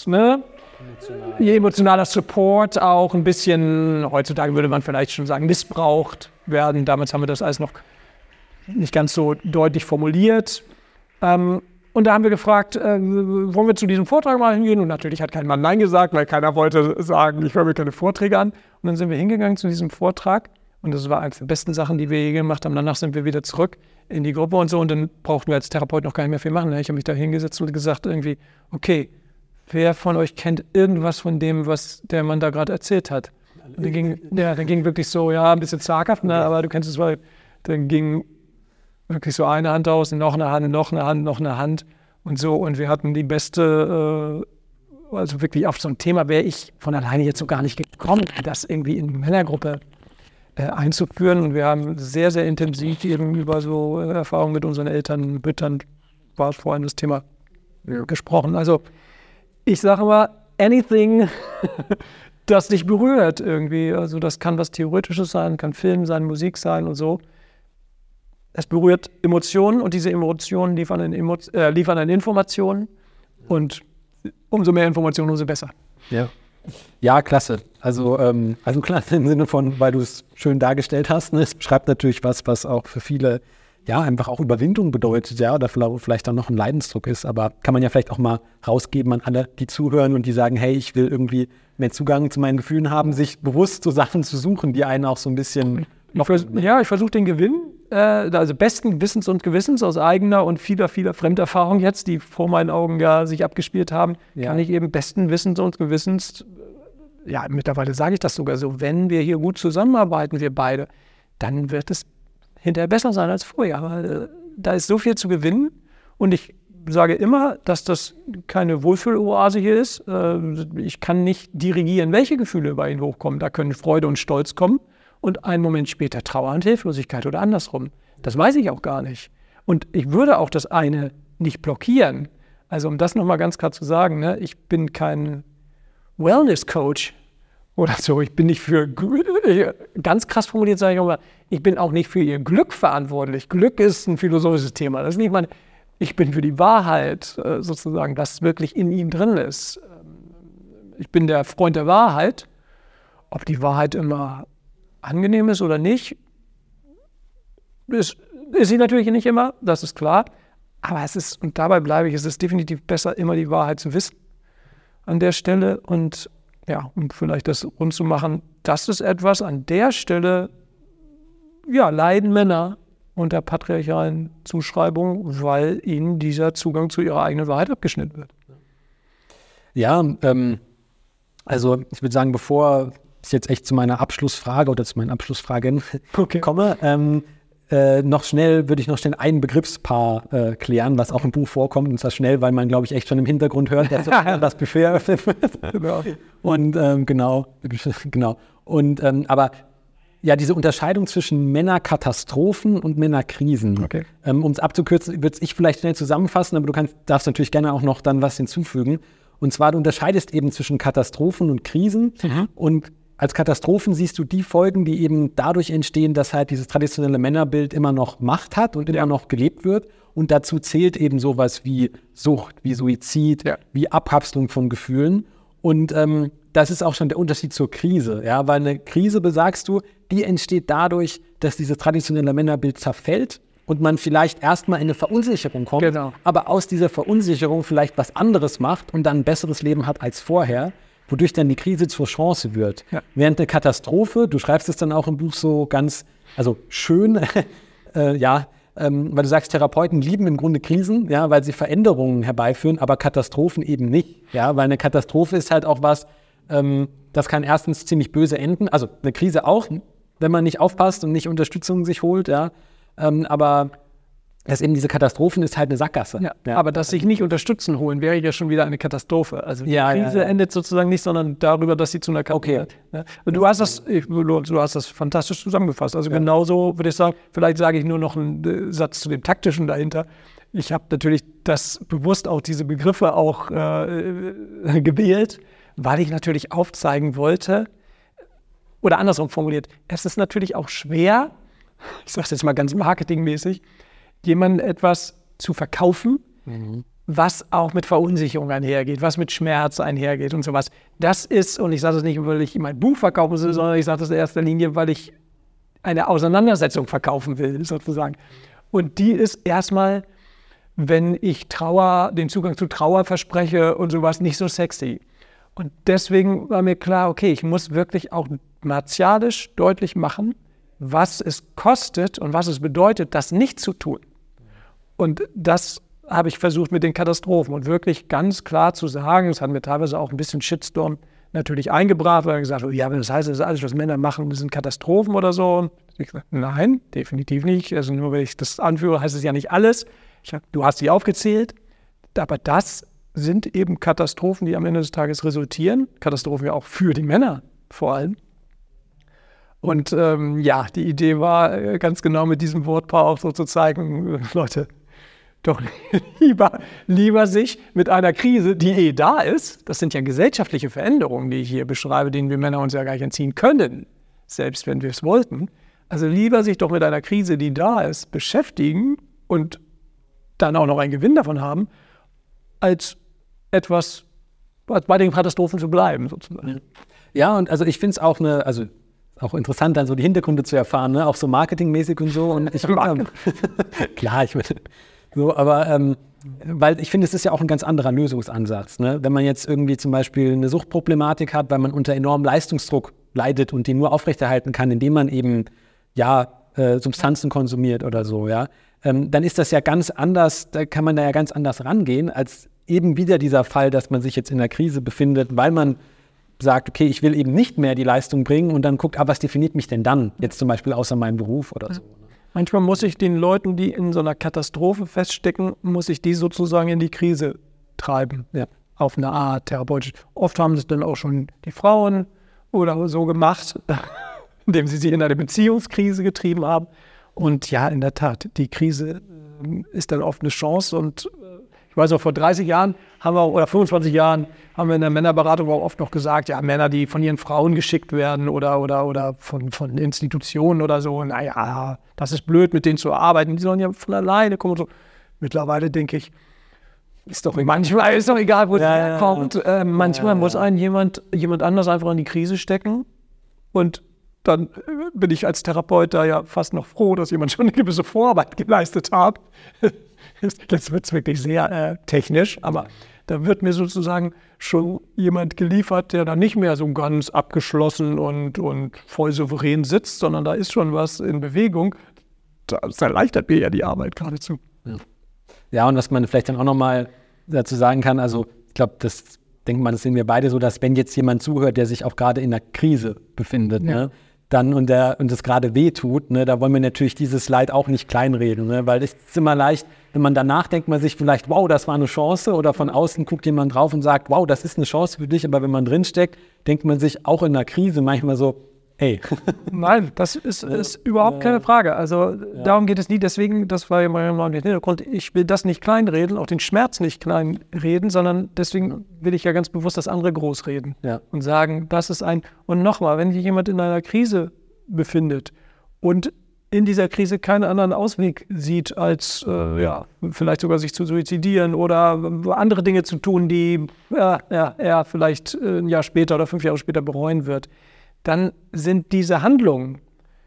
emotionaler Support auch ein bisschen, heutzutage würde man vielleicht schon sagen, missbraucht werden. Damals haben wir das alles noch nicht ganz so deutlich formuliert. Und da haben wir gefragt, wollen wir zu diesem Vortrag mal hingehen? Und natürlich hat kein Mann Nein gesagt, weil keiner wollte sagen, ich höre mir keine Vorträge an. Und dann sind wir hingegangen zu diesem Vortrag. Und das war eine der besten Sachen, die wir je gemacht haben. Danach sind wir wieder zurück in die Gruppe und so. Und dann brauchten wir als Therapeut noch gar nicht mehr viel machen. Ich habe mich da hingesetzt und gesagt irgendwie, okay, wer von euch kennt irgendwas von dem, was der Mann da gerade erzählt hat? Und dann ging wirklich so, ein bisschen zaghaft, ne, aber du kennst es, weil dann ging wirklich so eine Hand aus, noch eine Hand, noch eine Hand, noch eine Hand und so. Und wir hatten die beste, also wirklich auf so ein Thema wäre ich von alleine jetzt so gar nicht gekommen, das irgendwie in die Männergruppe einzuführen. Und wir haben sehr, sehr intensiv eben über so Erfahrungen mit unseren Eltern, Müttern, war es vorhin das Thema gesprochen. Also ich sage mal, anything, das dich berührt irgendwie. Also das kann was Theoretisches sein, kann Film sein, Musik sein und so. Es berührt Emotionen und diese Emotionen liefern eine Information und umso mehr Informationen, umso besser. Ja, klasse. Also klasse im Sinne von, weil du es schön dargestellt hast. Ne? Es beschreibt natürlich was auch für viele einfach auch Überwindung bedeutet, oder vielleicht auch noch ein Leidensdruck ist. Aber kann man ja vielleicht auch mal rausgeben an alle, die zuhören und die sagen, hey, ich will irgendwie mehr Zugang zu meinen Gefühlen haben, sich bewusst so Sachen zu suchen, die einen auch so ein bisschen... Ich versuche den Gewinn, also besten Wissens und Gewissens aus eigener und vieler Fremderfahrung jetzt, die vor meinen Augen sich abgespielt haben, kann ich eben besten Wissens und Gewissens, mittlerweile sage ich das sogar so, wenn wir hier gut zusammenarbeiten, wir beide, dann wird es hinterher besser sein als vorher. Aber da ist so viel zu gewinnen und ich sage immer, dass das keine Wohlfühloase hier ist. Ich kann nicht dirigieren, welche Gefühle bei Ihnen hochkommen. Da können Freude und Stolz kommen. Und einen Moment später Trauer und Hilflosigkeit oder andersrum. Das weiß ich auch gar nicht. Und ich würde auch das eine nicht blockieren. Also um das nochmal ganz klar zu sagen, ne, ich bin kein Wellness-Coach oder so. Ich bin nicht für, ganz krass formuliert sage ich auch mal, ich bin auch nicht für ihr Glück verantwortlich. Glück ist ein philosophisches Thema. Das ist nicht ich bin für die Wahrheit sozusagen, das wirklich in ihm drin ist. Ich bin der Freund der Wahrheit. Ob die Wahrheit immer angenehm ist oder nicht, ist sie natürlich nicht immer, das ist klar. Aber und dabei bleibe ich, es ist definitiv besser, immer die Wahrheit zu wissen an der Stelle. Und um vielleicht das rund zu machen, das ist etwas, an der Stelle, leiden Männer unter patriarchalen Zuschreibungen, weil ihnen dieser Zugang zu ihrer eigenen Wahrheit abgeschnitten wird. Ja, also ich würde sagen, bevor ich jetzt echt zu meiner Abschlussfrage oder zu meinen Abschlussfragen komme, würde ich noch schnell ein Begriffspaar klären, was auch im Buch vorkommt, und zwar schnell, weil man, glaube ich, echt schon im Hintergrund hört, dass das Buffet eröffnet wird. Und genau. Und aber Ja, diese Unterscheidung zwischen Männerkatastrophen und Männerkrisen. Okay. Um es abzukürzen, würde ich vielleicht schnell zusammenfassen, aber darfst natürlich gerne auch noch dann was hinzufügen. Und zwar, du unterscheidest eben zwischen Katastrophen und Krisen. Und als Katastrophen siehst du die Folgen, die eben dadurch entstehen, dass halt dieses traditionelle Männerbild immer noch Macht hat und immer noch gelebt wird. Und dazu zählt eben sowas wie Sucht, wie Suizid, wie Abkapselung von Gefühlen. Und das ist auch schon der Unterschied zur Krise. Ja? Weil eine Krise, besagst du, die entsteht dadurch, dass dieses traditionelle Männerbild zerfällt und man vielleicht erstmal in eine Verunsicherung kommt, aber aus dieser Verunsicherung vielleicht was anderes macht und dann ein besseres Leben hat als vorher, wodurch dann die Krise zur Chance wird. Ja. Während eine Katastrophe, du schreibst es dann auch im Buch so ganz, also schön, weil du sagst, Therapeuten lieben im Grunde Krisen, ja, weil sie Veränderungen herbeiführen, aber Katastrophen eben nicht. Ja, weil eine Katastrophe ist halt auch was, das kann erstens ziemlich böse enden, also eine Krise auch, wenn man nicht aufpasst und nicht Unterstützung sich holt, ja. Aber das eben diese Katastrophen ist halt eine Sackgasse. Ja. Aber das sich nicht unterstützen holen, wäre ja schon wieder eine Katastrophe. Also die Krise endet sozusagen nicht, sondern darüber, dass sie zu einer Katastrophe wird. Ja. Und du hast das fantastisch zusammengefasst. Also genauso würde ich sagen, vielleicht sage ich nur noch einen Satz zu dem Taktischen dahinter. Ich habe natürlich bewusst auch diese Begriffe auch gewählt, weil ich natürlich aufzeigen wollte, oder andersrum formuliert, es ist natürlich auch schwer, ich sage es jetzt mal ganz marketingmäßig, jemandem etwas zu verkaufen, was auch mit Verunsicherung einhergeht, was mit Schmerz einhergeht und sowas. Das ist, und ich sage das nicht, weil ich mein Buch verkaufen will, sondern ich sage das in erster Linie, weil ich eine Auseinandersetzung verkaufen will, sozusagen. Und die ist erstmal, wenn ich den Zugang zu Trauer verspreche und sowas, nicht so sexy. Und deswegen war mir klar, okay, ich muss wirklich auch martialisch deutlich machen, was es kostet und was es bedeutet, das nicht zu tun. Und das habe ich versucht mit den Katastrophen und wirklich ganz klar zu sagen, es hat mir teilweise auch ein bisschen Shitstorm natürlich eingebracht, weil er gesagt hat, ja, das heißt, das ist alles, was Männer machen, das sind Katastrophen oder so. Und ich gesagt, nein, definitiv nicht. Also nur weil ich das anführe, heißt es ja nicht alles. Du hast sie aufgezählt, aber das sind eben Katastrophen, die am Ende des Tages resultieren. Katastrophen ja auch für die Männer vor allem. Und die Idee war ganz genau mit diesem Wortpaar auch so zu zeigen, Leute, doch lieber sich mit einer Krise, die da ist, das sind ja gesellschaftliche Veränderungen, die ich hier beschreibe, denen wir Männer uns ja gar nicht entziehen können, selbst wenn wir es wollten. Also lieber sich doch mit einer Krise, die da ist, beschäftigen und dann auch noch einen Gewinn davon haben, als etwas bei den Katastrophen zu bleiben, sozusagen. Ja, und also ich finde es auch auch interessant, dann so die Hintergründe zu erfahren, ne? Auch so marketingmäßig und so. Und klar, weil ich finde, es ist ja auch ein ganz anderer Lösungsansatz. Ne? Wenn man jetzt irgendwie zum Beispiel eine Suchtproblematik hat, weil man unter enormem Leistungsdruck leidet und den nur aufrechterhalten kann, indem man eben Substanzen konsumiert oder so, ja, dann ist das ja ganz anders, da kann man da ja ganz anders rangehen, als eben wieder dieser Fall, dass man sich jetzt in einer Krise befindet, weil man sagt, okay, ich will eben nicht mehr die Leistung bringen und dann guckt, was definiert mich denn dann? Jetzt zum Beispiel außer meinem Beruf oder so. Manchmal muss ich den Leuten, die in so einer Katastrophe feststecken, muss ich die sozusagen in die Krise treiben. Ja. Auf eine Art therapeutisch. Oft haben es dann auch schon die Frauen oder so gemacht, indem sie sich in eine Beziehungskrise getrieben haben. Und ja, in der Tat, die Krise ist dann oft eine Chance. Und ich weiß auch, vor 30 Jahren oder 25 Jahren haben wir in der Männerberatung auch oft noch gesagt, ja, Männer, die von ihren Frauen geschickt werden oder von Institutionen oder so, naja, das ist blöd, mit denen zu arbeiten, die sollen ja von alleine kommen und so. Mittlerweile denke ich, manchmal ist doch egal, wo es herkommt. Manchmal muss einen jemand anders einfach in die Krise stecken und dann bin ich als Therapeut da ja fast noch froh, dass jemand schon eine gewisse Vorarbeit geleistet hat. Jetzt wird es wirklich sehr technisch, aber da wird mir sozusagen schon jemand geliefert, der da nicht mehr so ganz abgeschlossen und voll souverän sitzt, sondern da ist schon was in Bewegung. Das erleichtert mir ja die Arbeit geradezu. Ja, und was man vielleicht dann auch nochmal dazu sagen kann, also ich glaube, das sehen wir beide so, dass wenn jetzt jemand zuhört, der sich auch gerade in einer Krise befindet, ne, dann und das gerade wehtut, ne, da wollen wir natürlich dieses Leid auch nicht kleinreden, ne, weil es ist immer leicht, wenn man danach denkt man sich vielleicht, wow, das war eine Chance, oder von außen guckt jemand drauf und sagt, wow, das ist eine Chance für dich, aber wenn man drinsteckt, denkt man sich auch in einer Krise manchmal so, Hey. Nein, das ist überhaupt keine Frage. Also darum geht es nie. Deswegen, das war ja mein Hintergrund, ich will das nicht kleinreden, auch den Schmerz nicht kleinreden, sondern deswegen will ich ja ganz bewusst das andere großreden und sagen, das ist und nochmal, wenn sich jemand in einer Krise befindet und in dieser Krise keinen anderen Ausweg sieht, als vielleicht sogar sich zu suizidieren oder andere Dinge zu tun, die er vielleicht ein Jahr später oder 5 Jahre später bereuen wird, dann sind diese Handlungen,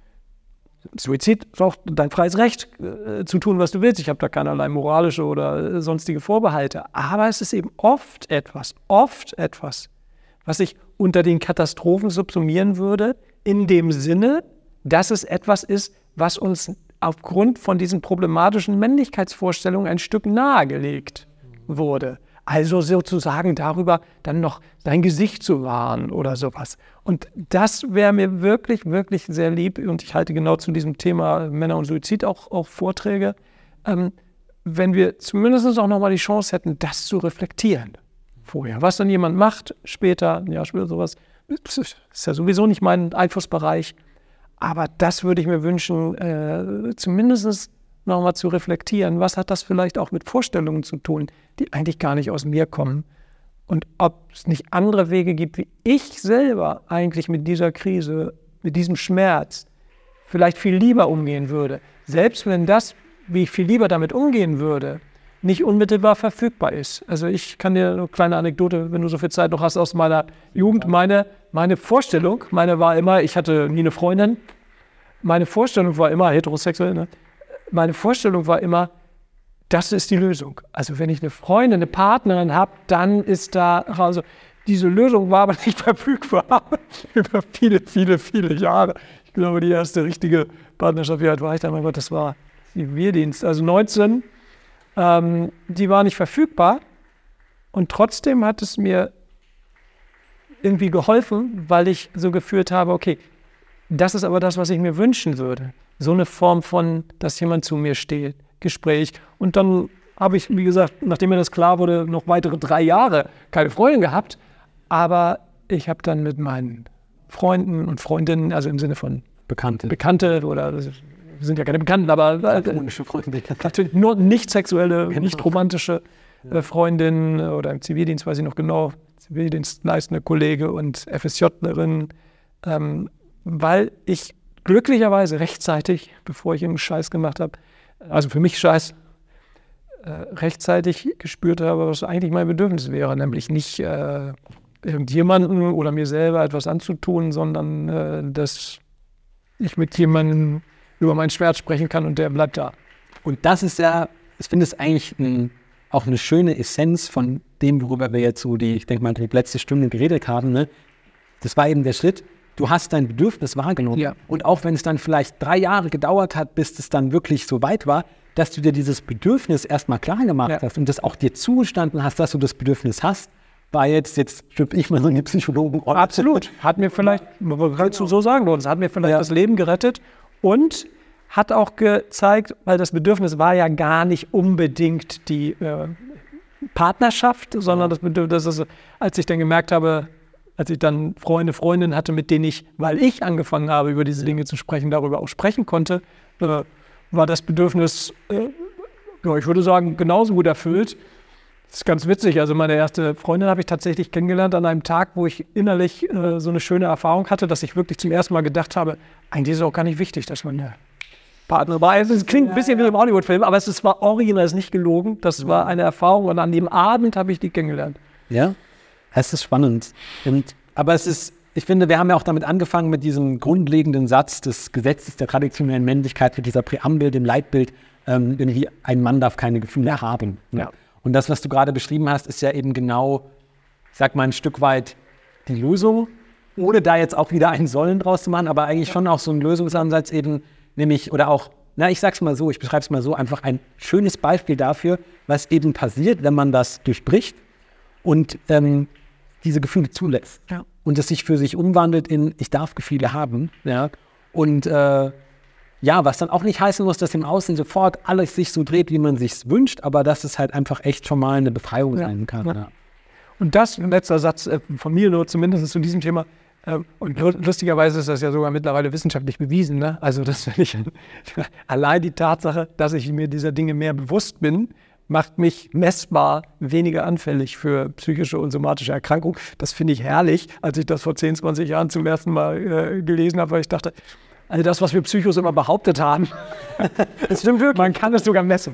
Suizid ist auch dein freies Recht zu tun, was du willst. Ich habe da keinerlei moralische oder sonstige Vorbehalte. Aber es ist eben oft etwas, was ich unter den Katastrophen subsumieren würde, in dem Sinne, dass es etwas ist, was uns aufgrund von diesen problematischen Männlichkeitsvorstellungen ein Stück nahegelegt wurde. Also sozusagen darüber dann noch dein Gesicht zu wahren oder sowas. Und das wäre mir wirklich, wirklich sehr lieb. Und ich halte genau zu diesem Thema Männer und Suizid auch Vorträge. Wenn wir zumindest auch nochmal die Chance hätten, das zu reflektieren vorher. Was dann jemand macht, später, ein Jahr später sowas, ist ja sowieso nicht mein Einflussbereich. Aber das würde ich mir wünschen, zumindest nochmal zu reflektieren. Was hat das vielleicht auch mit Vorstellungen zu tun, die eigentlich gar nicht aus mir kommen? Und ob es nicht andere Wege gibt, wie ich selber eigentlich mit dieser Krise, mit diesem Schmerz vielleicht viel lieber umgehen würde. Selbst wenn das, wie ich viel lieber damit umgehen würde, nicht unmittelbar verfügbar ist. Also ich kann dir eine kleine Anekdote, wenn du so viel Zeit noch hast, aus meiner Jugend. Meine Vorstellung, war immer, ich hatte nie eine Freundin. Meine Vorstellung war immer, heterosexuell, ne? Meine Vorstellung war immer, das ist die Lösung. Also wenn ich eine Freundin, eine Partnerin habe, dann ist da, also diese Lösung war aber nicht verfügbar über viele, viele, viele Jahre. Ich glaube, die erste richtige Partnerschaft, wie alt war ich dann? Mein Gott, das war Zivildienst, also 19. Die war nicht verfügbar und trotzdem hat es mir irgendwie geholfen, weil ich so gefühlt habe, okay, das ist aber das, was ich mir wünschen würde. So eine Form von, dass jemand zu mir steht, Gespräch. Und dann habe ich, wie gesagt, nachdem mir das klar wurde, noch weitere 3 Jahre keine Freundin gehabt. Aber ich habe dann mit meinen Freunden und Freundinnen, also im Sinne von Bekannte oder, wir sind ja keine Bekannten, aber natürlich nur nicht sexuelle, nicht romantische Freundinnen oder im Zivildienst, weiß ich noch genau, Zivildienstleistende Kollege und FSJlerin, weil ich glücklicherweise rechtzeitig, bevor ich irgendeinen Scheiß gemacht habe, also für mich Scheiß, rechtzeitig gespürt habe, was eigentlich mein Bedürfnis wäre, nämlich nicht irgendjemandem oder mir selber etwas anzutun, sondern dass ich mit jemandem über meinen Schmerz sprechen kann und der bleibt da. Und das ist ja, ich finde es eigentlich auch eine schöne Essenz von dem, worüber wir jetzt so ich denke mal, die letzte Stunde geredet haben. Ne? Das war eben der Schritt. Du hast dein Bedürfnis wahrgenommen. Ja. Und auch wenn es dann vielleicht 3 Jahre gedauert hat, bis es dann wirklich so weit war, dass du dir dieses Bedürfnis erstmal klar gemacht hast und das auch dir zugestanden hast, dass du das Bedürfnis hast, war jetzt schimpfe ich mal so eine Psychologen. Absolut. Hat mir vielleicht, kannst du so sagen, es hat mir vielleicht das Leben gerettet und hat auch gezeigt, weil das Bedürfnis war ja gar nicht unbedingt die Partnerschaft, sondern das Bedürfnis, als ich dann gemerkt habe, als ich dann Freundinnen hatte, mit denen ich, weil ich angefangen habe, über diese Dinge zu sprechen, darüber auch sprechen konnte, war das Bedürfnis, ich würde sagen, genauso gut erfüllt. Das ist ganz witzig. Also meine erste Freundin habe ich tatsächlich kennengelernt an einem Tag, wo ich innerlich so eine schöne Erfahrung hatte, dass ich wirklich zum ersten Mal gedacht habe, eigentlich ist es auch gar nicht wichtig, dass man eine Partner war. Also es klingt ein bisschen wie im Hollywood-Film, aber es war original, es ist nicht gelogen. Das war eine Erfahrung und an dem Abend habe ich die kennengelernt. Ja, es ist spannend. Aber ich finde, wir haben ja auch damit angefangen mit diesem grundlegenden Satz des Gesetzes der traditionellen Männlichkeit, mit dieser Präambel, dem Leitbild, irgendwie ein Mann darf keine Gefühle haben. Ne? Ja. Und das, was du gerade beschrieben hast, ist ja eben genau, ich sag mal, ein Stück weit die Lösung, ohne da jetzt auch wieder ein Sollen draus zu machen, aber eigentlich schon auch so ein Lösungsansatz eben, nämlich, oder auch, ich sag's mal so, ich beschreibe es mal so, einfach ein schönes Beispiel dafür, was eben passiert, wenn man das durchbricht und diese Gefühle zulässt. Ja. Und es sich für sich umwandelt in, ich darf Gefühle haben. Ja. Und was dann auch nicht heißen muss, dass im Außen sofort alles sich so dreht, wie man sich wünscht, aber dass es halt einfach echt schon mal eine Befreiung sein kann. Ja. Und das, ein letzter Satz von mir nur zumindest zu diesem Thema, Und lustigerweise ist das ja sogar mittlerweile wissenschaftlich bewiesen. Ne? Also das allein die Tatsache, dass ich mir dieser Dinge mehr bewusst bin, macht mich messbar weniger anfällig für psychische und somatische Erkrankungen. Das finde ich herrlich, als ich das vor 10, 20 Jahren zum ersten Mal gelesen habe, weil ich dachte, also das, was wir Psychos immer behauptet haben, das stimmt wirklich. Man kann es sogar messen.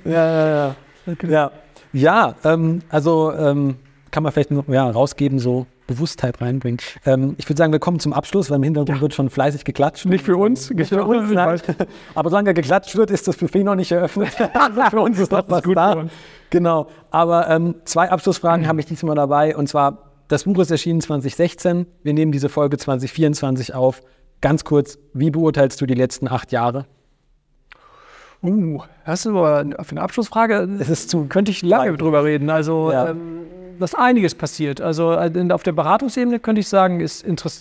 Ja, kann man vielleicht noch rausgeben, so Bewusstheit reinbringen. Ich würde sagen, wir kommen zum Abschluss, weil im Hintergrund wird schon fleißig geklatscht. Nicht für uns. Nein. Aber solange geklatscht wird, ist das Buffet noch nicht eröffnet. Für uns ist das was gut da. Genau. Aber 2 Abschlussfragen habe ich diesmal dabei. Und zwar, das Buch ist erschienen 2016. Wir nehmen diese Folge 2024 auf. Ganz kurz, wie beurteilst du die letzten 8 Jahre? Hast du aber für eine Abschlussfrage? Könnte ich lange drüber reden. Also, dass einiges passiert. Also, auf der Beratungsebene könnte ich sagen, ist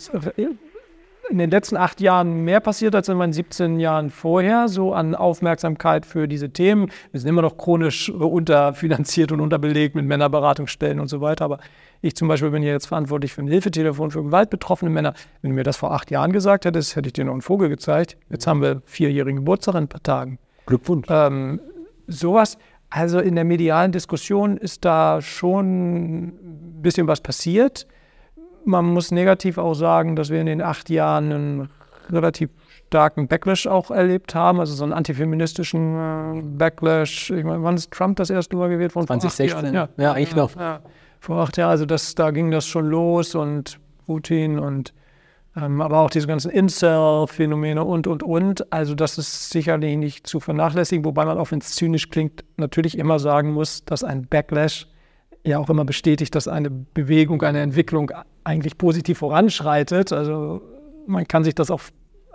in den letzten 8 Jahren mehr passiert als in meinen 17 Jahren vorher, so an Aufmerksamkeit für diese Themen. Wir sind immer noch chronisch unterfinanziert und unterbelegt mit Männerberatungsstellen und so weiter. Aber ich zum Beispiel bin ja jetzt verantwortlich für ein Hilfetelefon für gewaltbetroffene Männer. Wenn du mir das vor 8 Jahren gesagt hättest, hätte ich dir noch einen Vogel gezeigt. Jetzt haben wir 4-jährigen Geburtstag in ein paar Tagen. Glückwunsch. Sowas, also in der medialen Diskussion ist da schon ein bisschen was passiert. Man muss negativ auch sagen, dass wir in den 8 Jahren einen relativ starken Backlash auch erlebt haben, also so einen antifeministischen Backlash. Ich meine, wann ist Trump das erste Mal gewählt worden? 2016. Ja, eigentlich noch. Ja, vor 8 Jahren, also da ging das schon los und Putin und aber auch diese ganzen Incel-Phänomene und. Also das ist sicherlich nicht zu vernachlässigen, wobei man auch, wenn es zynisch klingt, natürlich immer sagen muss, dass ein Backlash ja auch immer bestätigt, dass eine Bewegung, eine Entwicklung eigentlich positiv voranschreitet. Also man kann sich das auch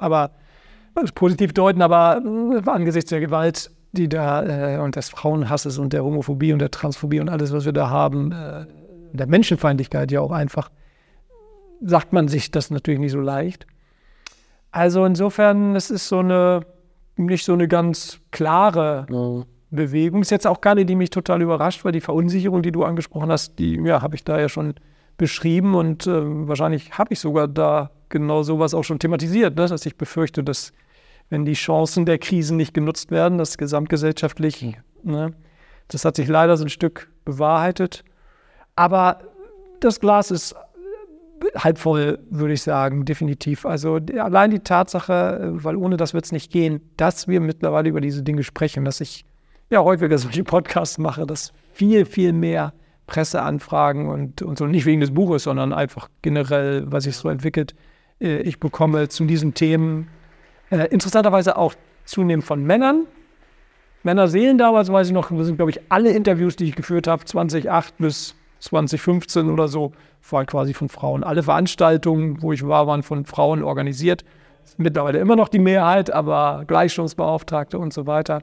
positiv deuten, aber angesichts der Gewalt, die da und des Frauenhasses und der Homophobie und der Transphobie und alles, was wir da haben, der Menschenfeindlichkeit ja auch einfach, sagt man sich das natürlich nicht so leicht. Also insofern, es ist nicht so eine ganz klare Bewegung. Ist jetzt auch keine, die mich total überrascht, weil die Verunsicherung, die du angesprochen hast, die habe ich da ja schon beschrieben und wahrscheinlich habe ich sogar da genau sowas auch schon thematisiert, ne? Dass ich befürchte, dass wenn die Chancen der Krisen nicht genutzt werden, das gesamtgesellschaftlich, ne? Das hat sich leider so ein Stück bewahrheitet. Aber das Glas ist halb voll, würde ich sagen, definitiv. Also allein die Tatsache, weil ohne das wird es nicht gehen, dass wir mittlerweile über diese Dinge sprechen, dass ich ja häufiger solche Podcasts mache, dass viel, viel mehr Presseanfragen und so, nicht wegen des Buches, sondern einfach generell, was sich so entwickelt, ich bekomme zu diesen Themen interessanterweise auch zunehmend von Männern. Männerseelen damals, weiß ich noch, das sind, glaube ich, alle Interviews, die ich geführt habe, 2008 bis 2015 oder so, waren quasi von Frauen. Alle Veranstaltungen, wo ich war, waren von Frauen organisiert. Mittlerweile immer noch die Mehrheit, aber Gleichstellungsbeauftragte und so weiter.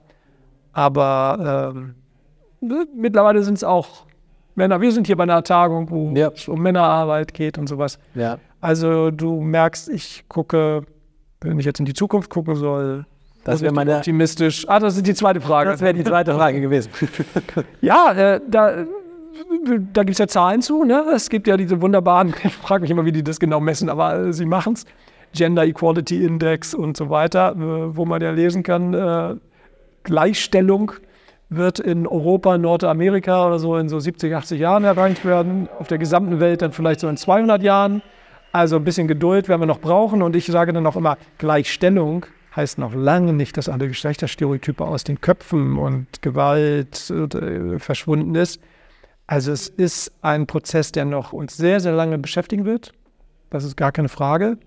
Aber mittlerweile sind es auch Männer. Wir sind hier bei einer Tagung, wo es um Männerarbeit geht und sowas. Ja. Also du merkst, ich gucke, wenn ich jetzt in die Zukunft gucken soll, das wäre meine optimistisch. Das ist die zweite Frage. Das wäre die zweite Frage gewesen. Ja, da gibt es ja Zahlen zu. Ne? Es gibt ja diese wunderbaren, ich frage mich immer, wie die das genau messen, aber sie machen es. Gender Equality Index und so weiter, wo man ja lesen kann, Gleichstellung wird in Europa, Nordamerika oder so in so 70, 80 Jahren erreicht werden. Auf der gesamten Welt dann vielleicht so in 200 Jahren. Also ein bisschen Geduld werden wir noch brauchen. Und ich sage dann auch immer, Gleichstellung heißt noch lange nicht, dass alle Geschlechterstereotype aus den Köpfen und Gewalt verschwunden ist. Also es ist ein Prozess, der noch uns sehr, sehr lange beschäftigen wird. Das ist gar keine Frage.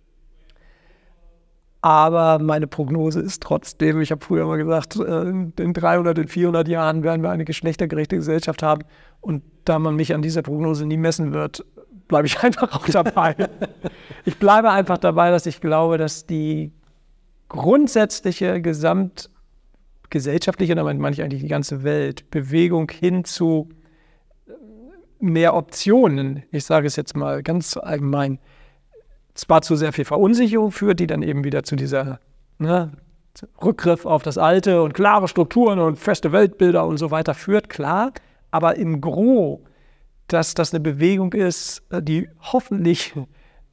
Aber meine Prognose ist trotzdem, ich habe früher mal gesagt, in 300, in 400 Jahren werden wir eine geschlechtergerechte Gesellschaft haben. Und da man mich an dieser Prognose nie messen wird, bleibe ich einfach auch dabei. Ich bleibe einfach dabei, dass ich glaube, dass die grundsätzliche gesamtgesellschaftliche, damit meine ich eigentlich die ganze Welt, Bewegung hin zu mehr Optionen, ich sage es jetzt mal ganz allgemein, zwar zu sehr viel Verunsicherung führt, die dann eben wieder zu dieser Rückgriff auf das Alte und klare Strukturen und feste Weltbilder und so weiter führt, klar, aber im Gros, dass das eine Bewegung ist, die hoffentlich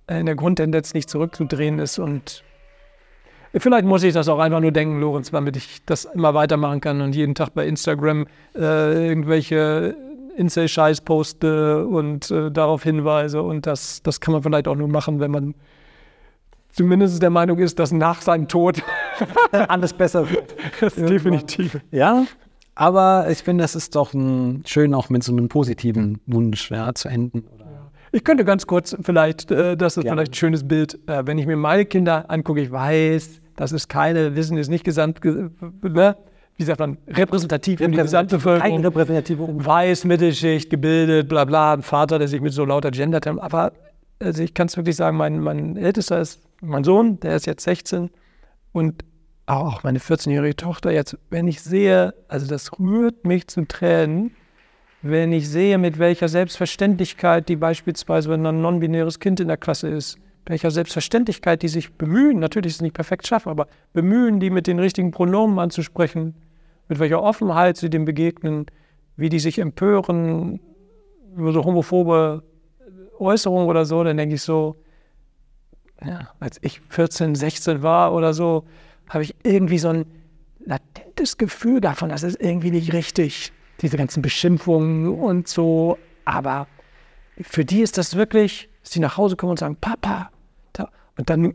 in der Grundtendenz nicht zurückzudrehen ist. Und vielleicht muss ich das auch einfach nur denken, Lorenz, damit ich das immer weitermachen kann und jeden Tag bei Instagram irgendwelche Incel-Scheiß poste und darauf hinweise. Und das kann man vielleicht auch nur machen, wenn man zumindest der Meinung ist, dass nach seinem Tod alles besser wird. Das ist definitiv. Ja, aber ich finde, das ist doch schön, auch mit so einem positiven Wunsch zu enden. Oder? Ich könnte ganz kurz vielleicht, das ist vielleicht ein schönes Bild, wenn ich mir meine Kinder angucke, ich weiß, das ist Wissen ist nicht gesamt, ne? Wie sagt man, repräsentativ in die Gesamtbevölkerung. Keine repräsentative Weiß, Mittelschicht, gebildet, bla bla, ein Vater, der sich mit so lauter Gender-Termen, aber also ich kann es wirklich sagen, mein Ältester ist mein Sohn, der ist jetzt 16 und auch meine 14-jährige Tochter jetzt, wenn ich sehe, also das rührt mich zu Tränen, wenn ich sehe, mit welcher Selbstverständlichkeit die beispielsweise, wenn ein non-binäres Kind in der Klasse ist, welcher Selbstverständlichkeit die sich bemühen, natürlich ist es nicht perfekt schaffen, aber bemühen, die mit den richtigen Pronomen anzusprechen, mit welcher Offenheit sie dem begegnen, wie die sich empören über so homophobe Äußerungen oder so, dann denke ich so, ja, als ich 14, 16 war oder so, habe ich irgendwie so ein latentes Gefühl davon, das ist irgendwie nicht richtig, diese ganzen Beschimpfungen und so, aber für die ist das wirklich, dass die nach Hause kommen und sagen, Papa, da. Und dann,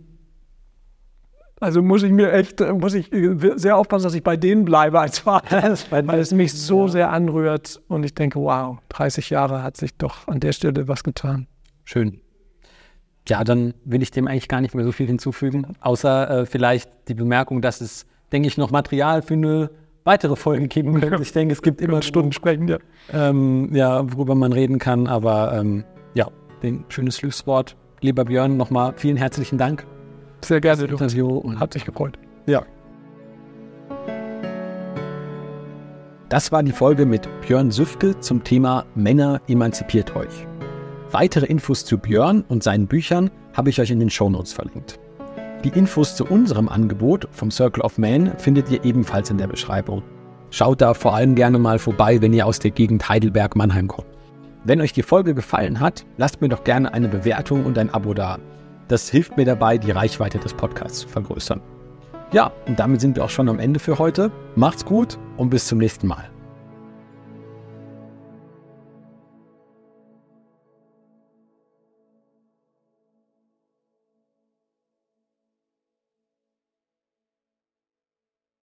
also muss ich sehr aufpassen, dass ich bei denen bleibe als Vater, weil es mich so sehr anrührt und ich denke, wow, 30 Jahre hat sich doch an der Stelle was getan. Schön. Ja, dann will ich dem eigentlich gar nicht mehr so viel hinzufügen, außer vielleicht die Bemerkung, dass es, denke ich, noch Material für eine weitere Folge geben könnte. Ich denke, es gibt immer Stunden sprechen, ja. Worüber man reden kann, aber ein schönes Schlusswort. Lieber Björn, nochmal vielen herzlichen Dank. Sehr gerne. Das Interview und hat sich gefreut. Ja. Das war die Folge mit Björn Süfke zum Thema Männer emanzipiert euch. Weitere Infos zu Björn und seinen Büchern habe ich euch in den Shownotes verlinkt. Die Infos zu unserem Angebot vom Circle of Man findet ihr ebenfalls in der Beschreibung. Schaut da vor allem gerne mal vorbei, wenn ihr aus der Gegend Heidelberg-Mannheim kommt. Wenn euch die Folge gefallen hat, lasst mir doch gerne eine Bewertung und ein Abo da. Das hilft mir dabei, die Reichweite des Podcasts zu vergrößern. Ja, und damit sind wir auch schon am Ende für heute. Macht's gut und bis zum nächsten Mal.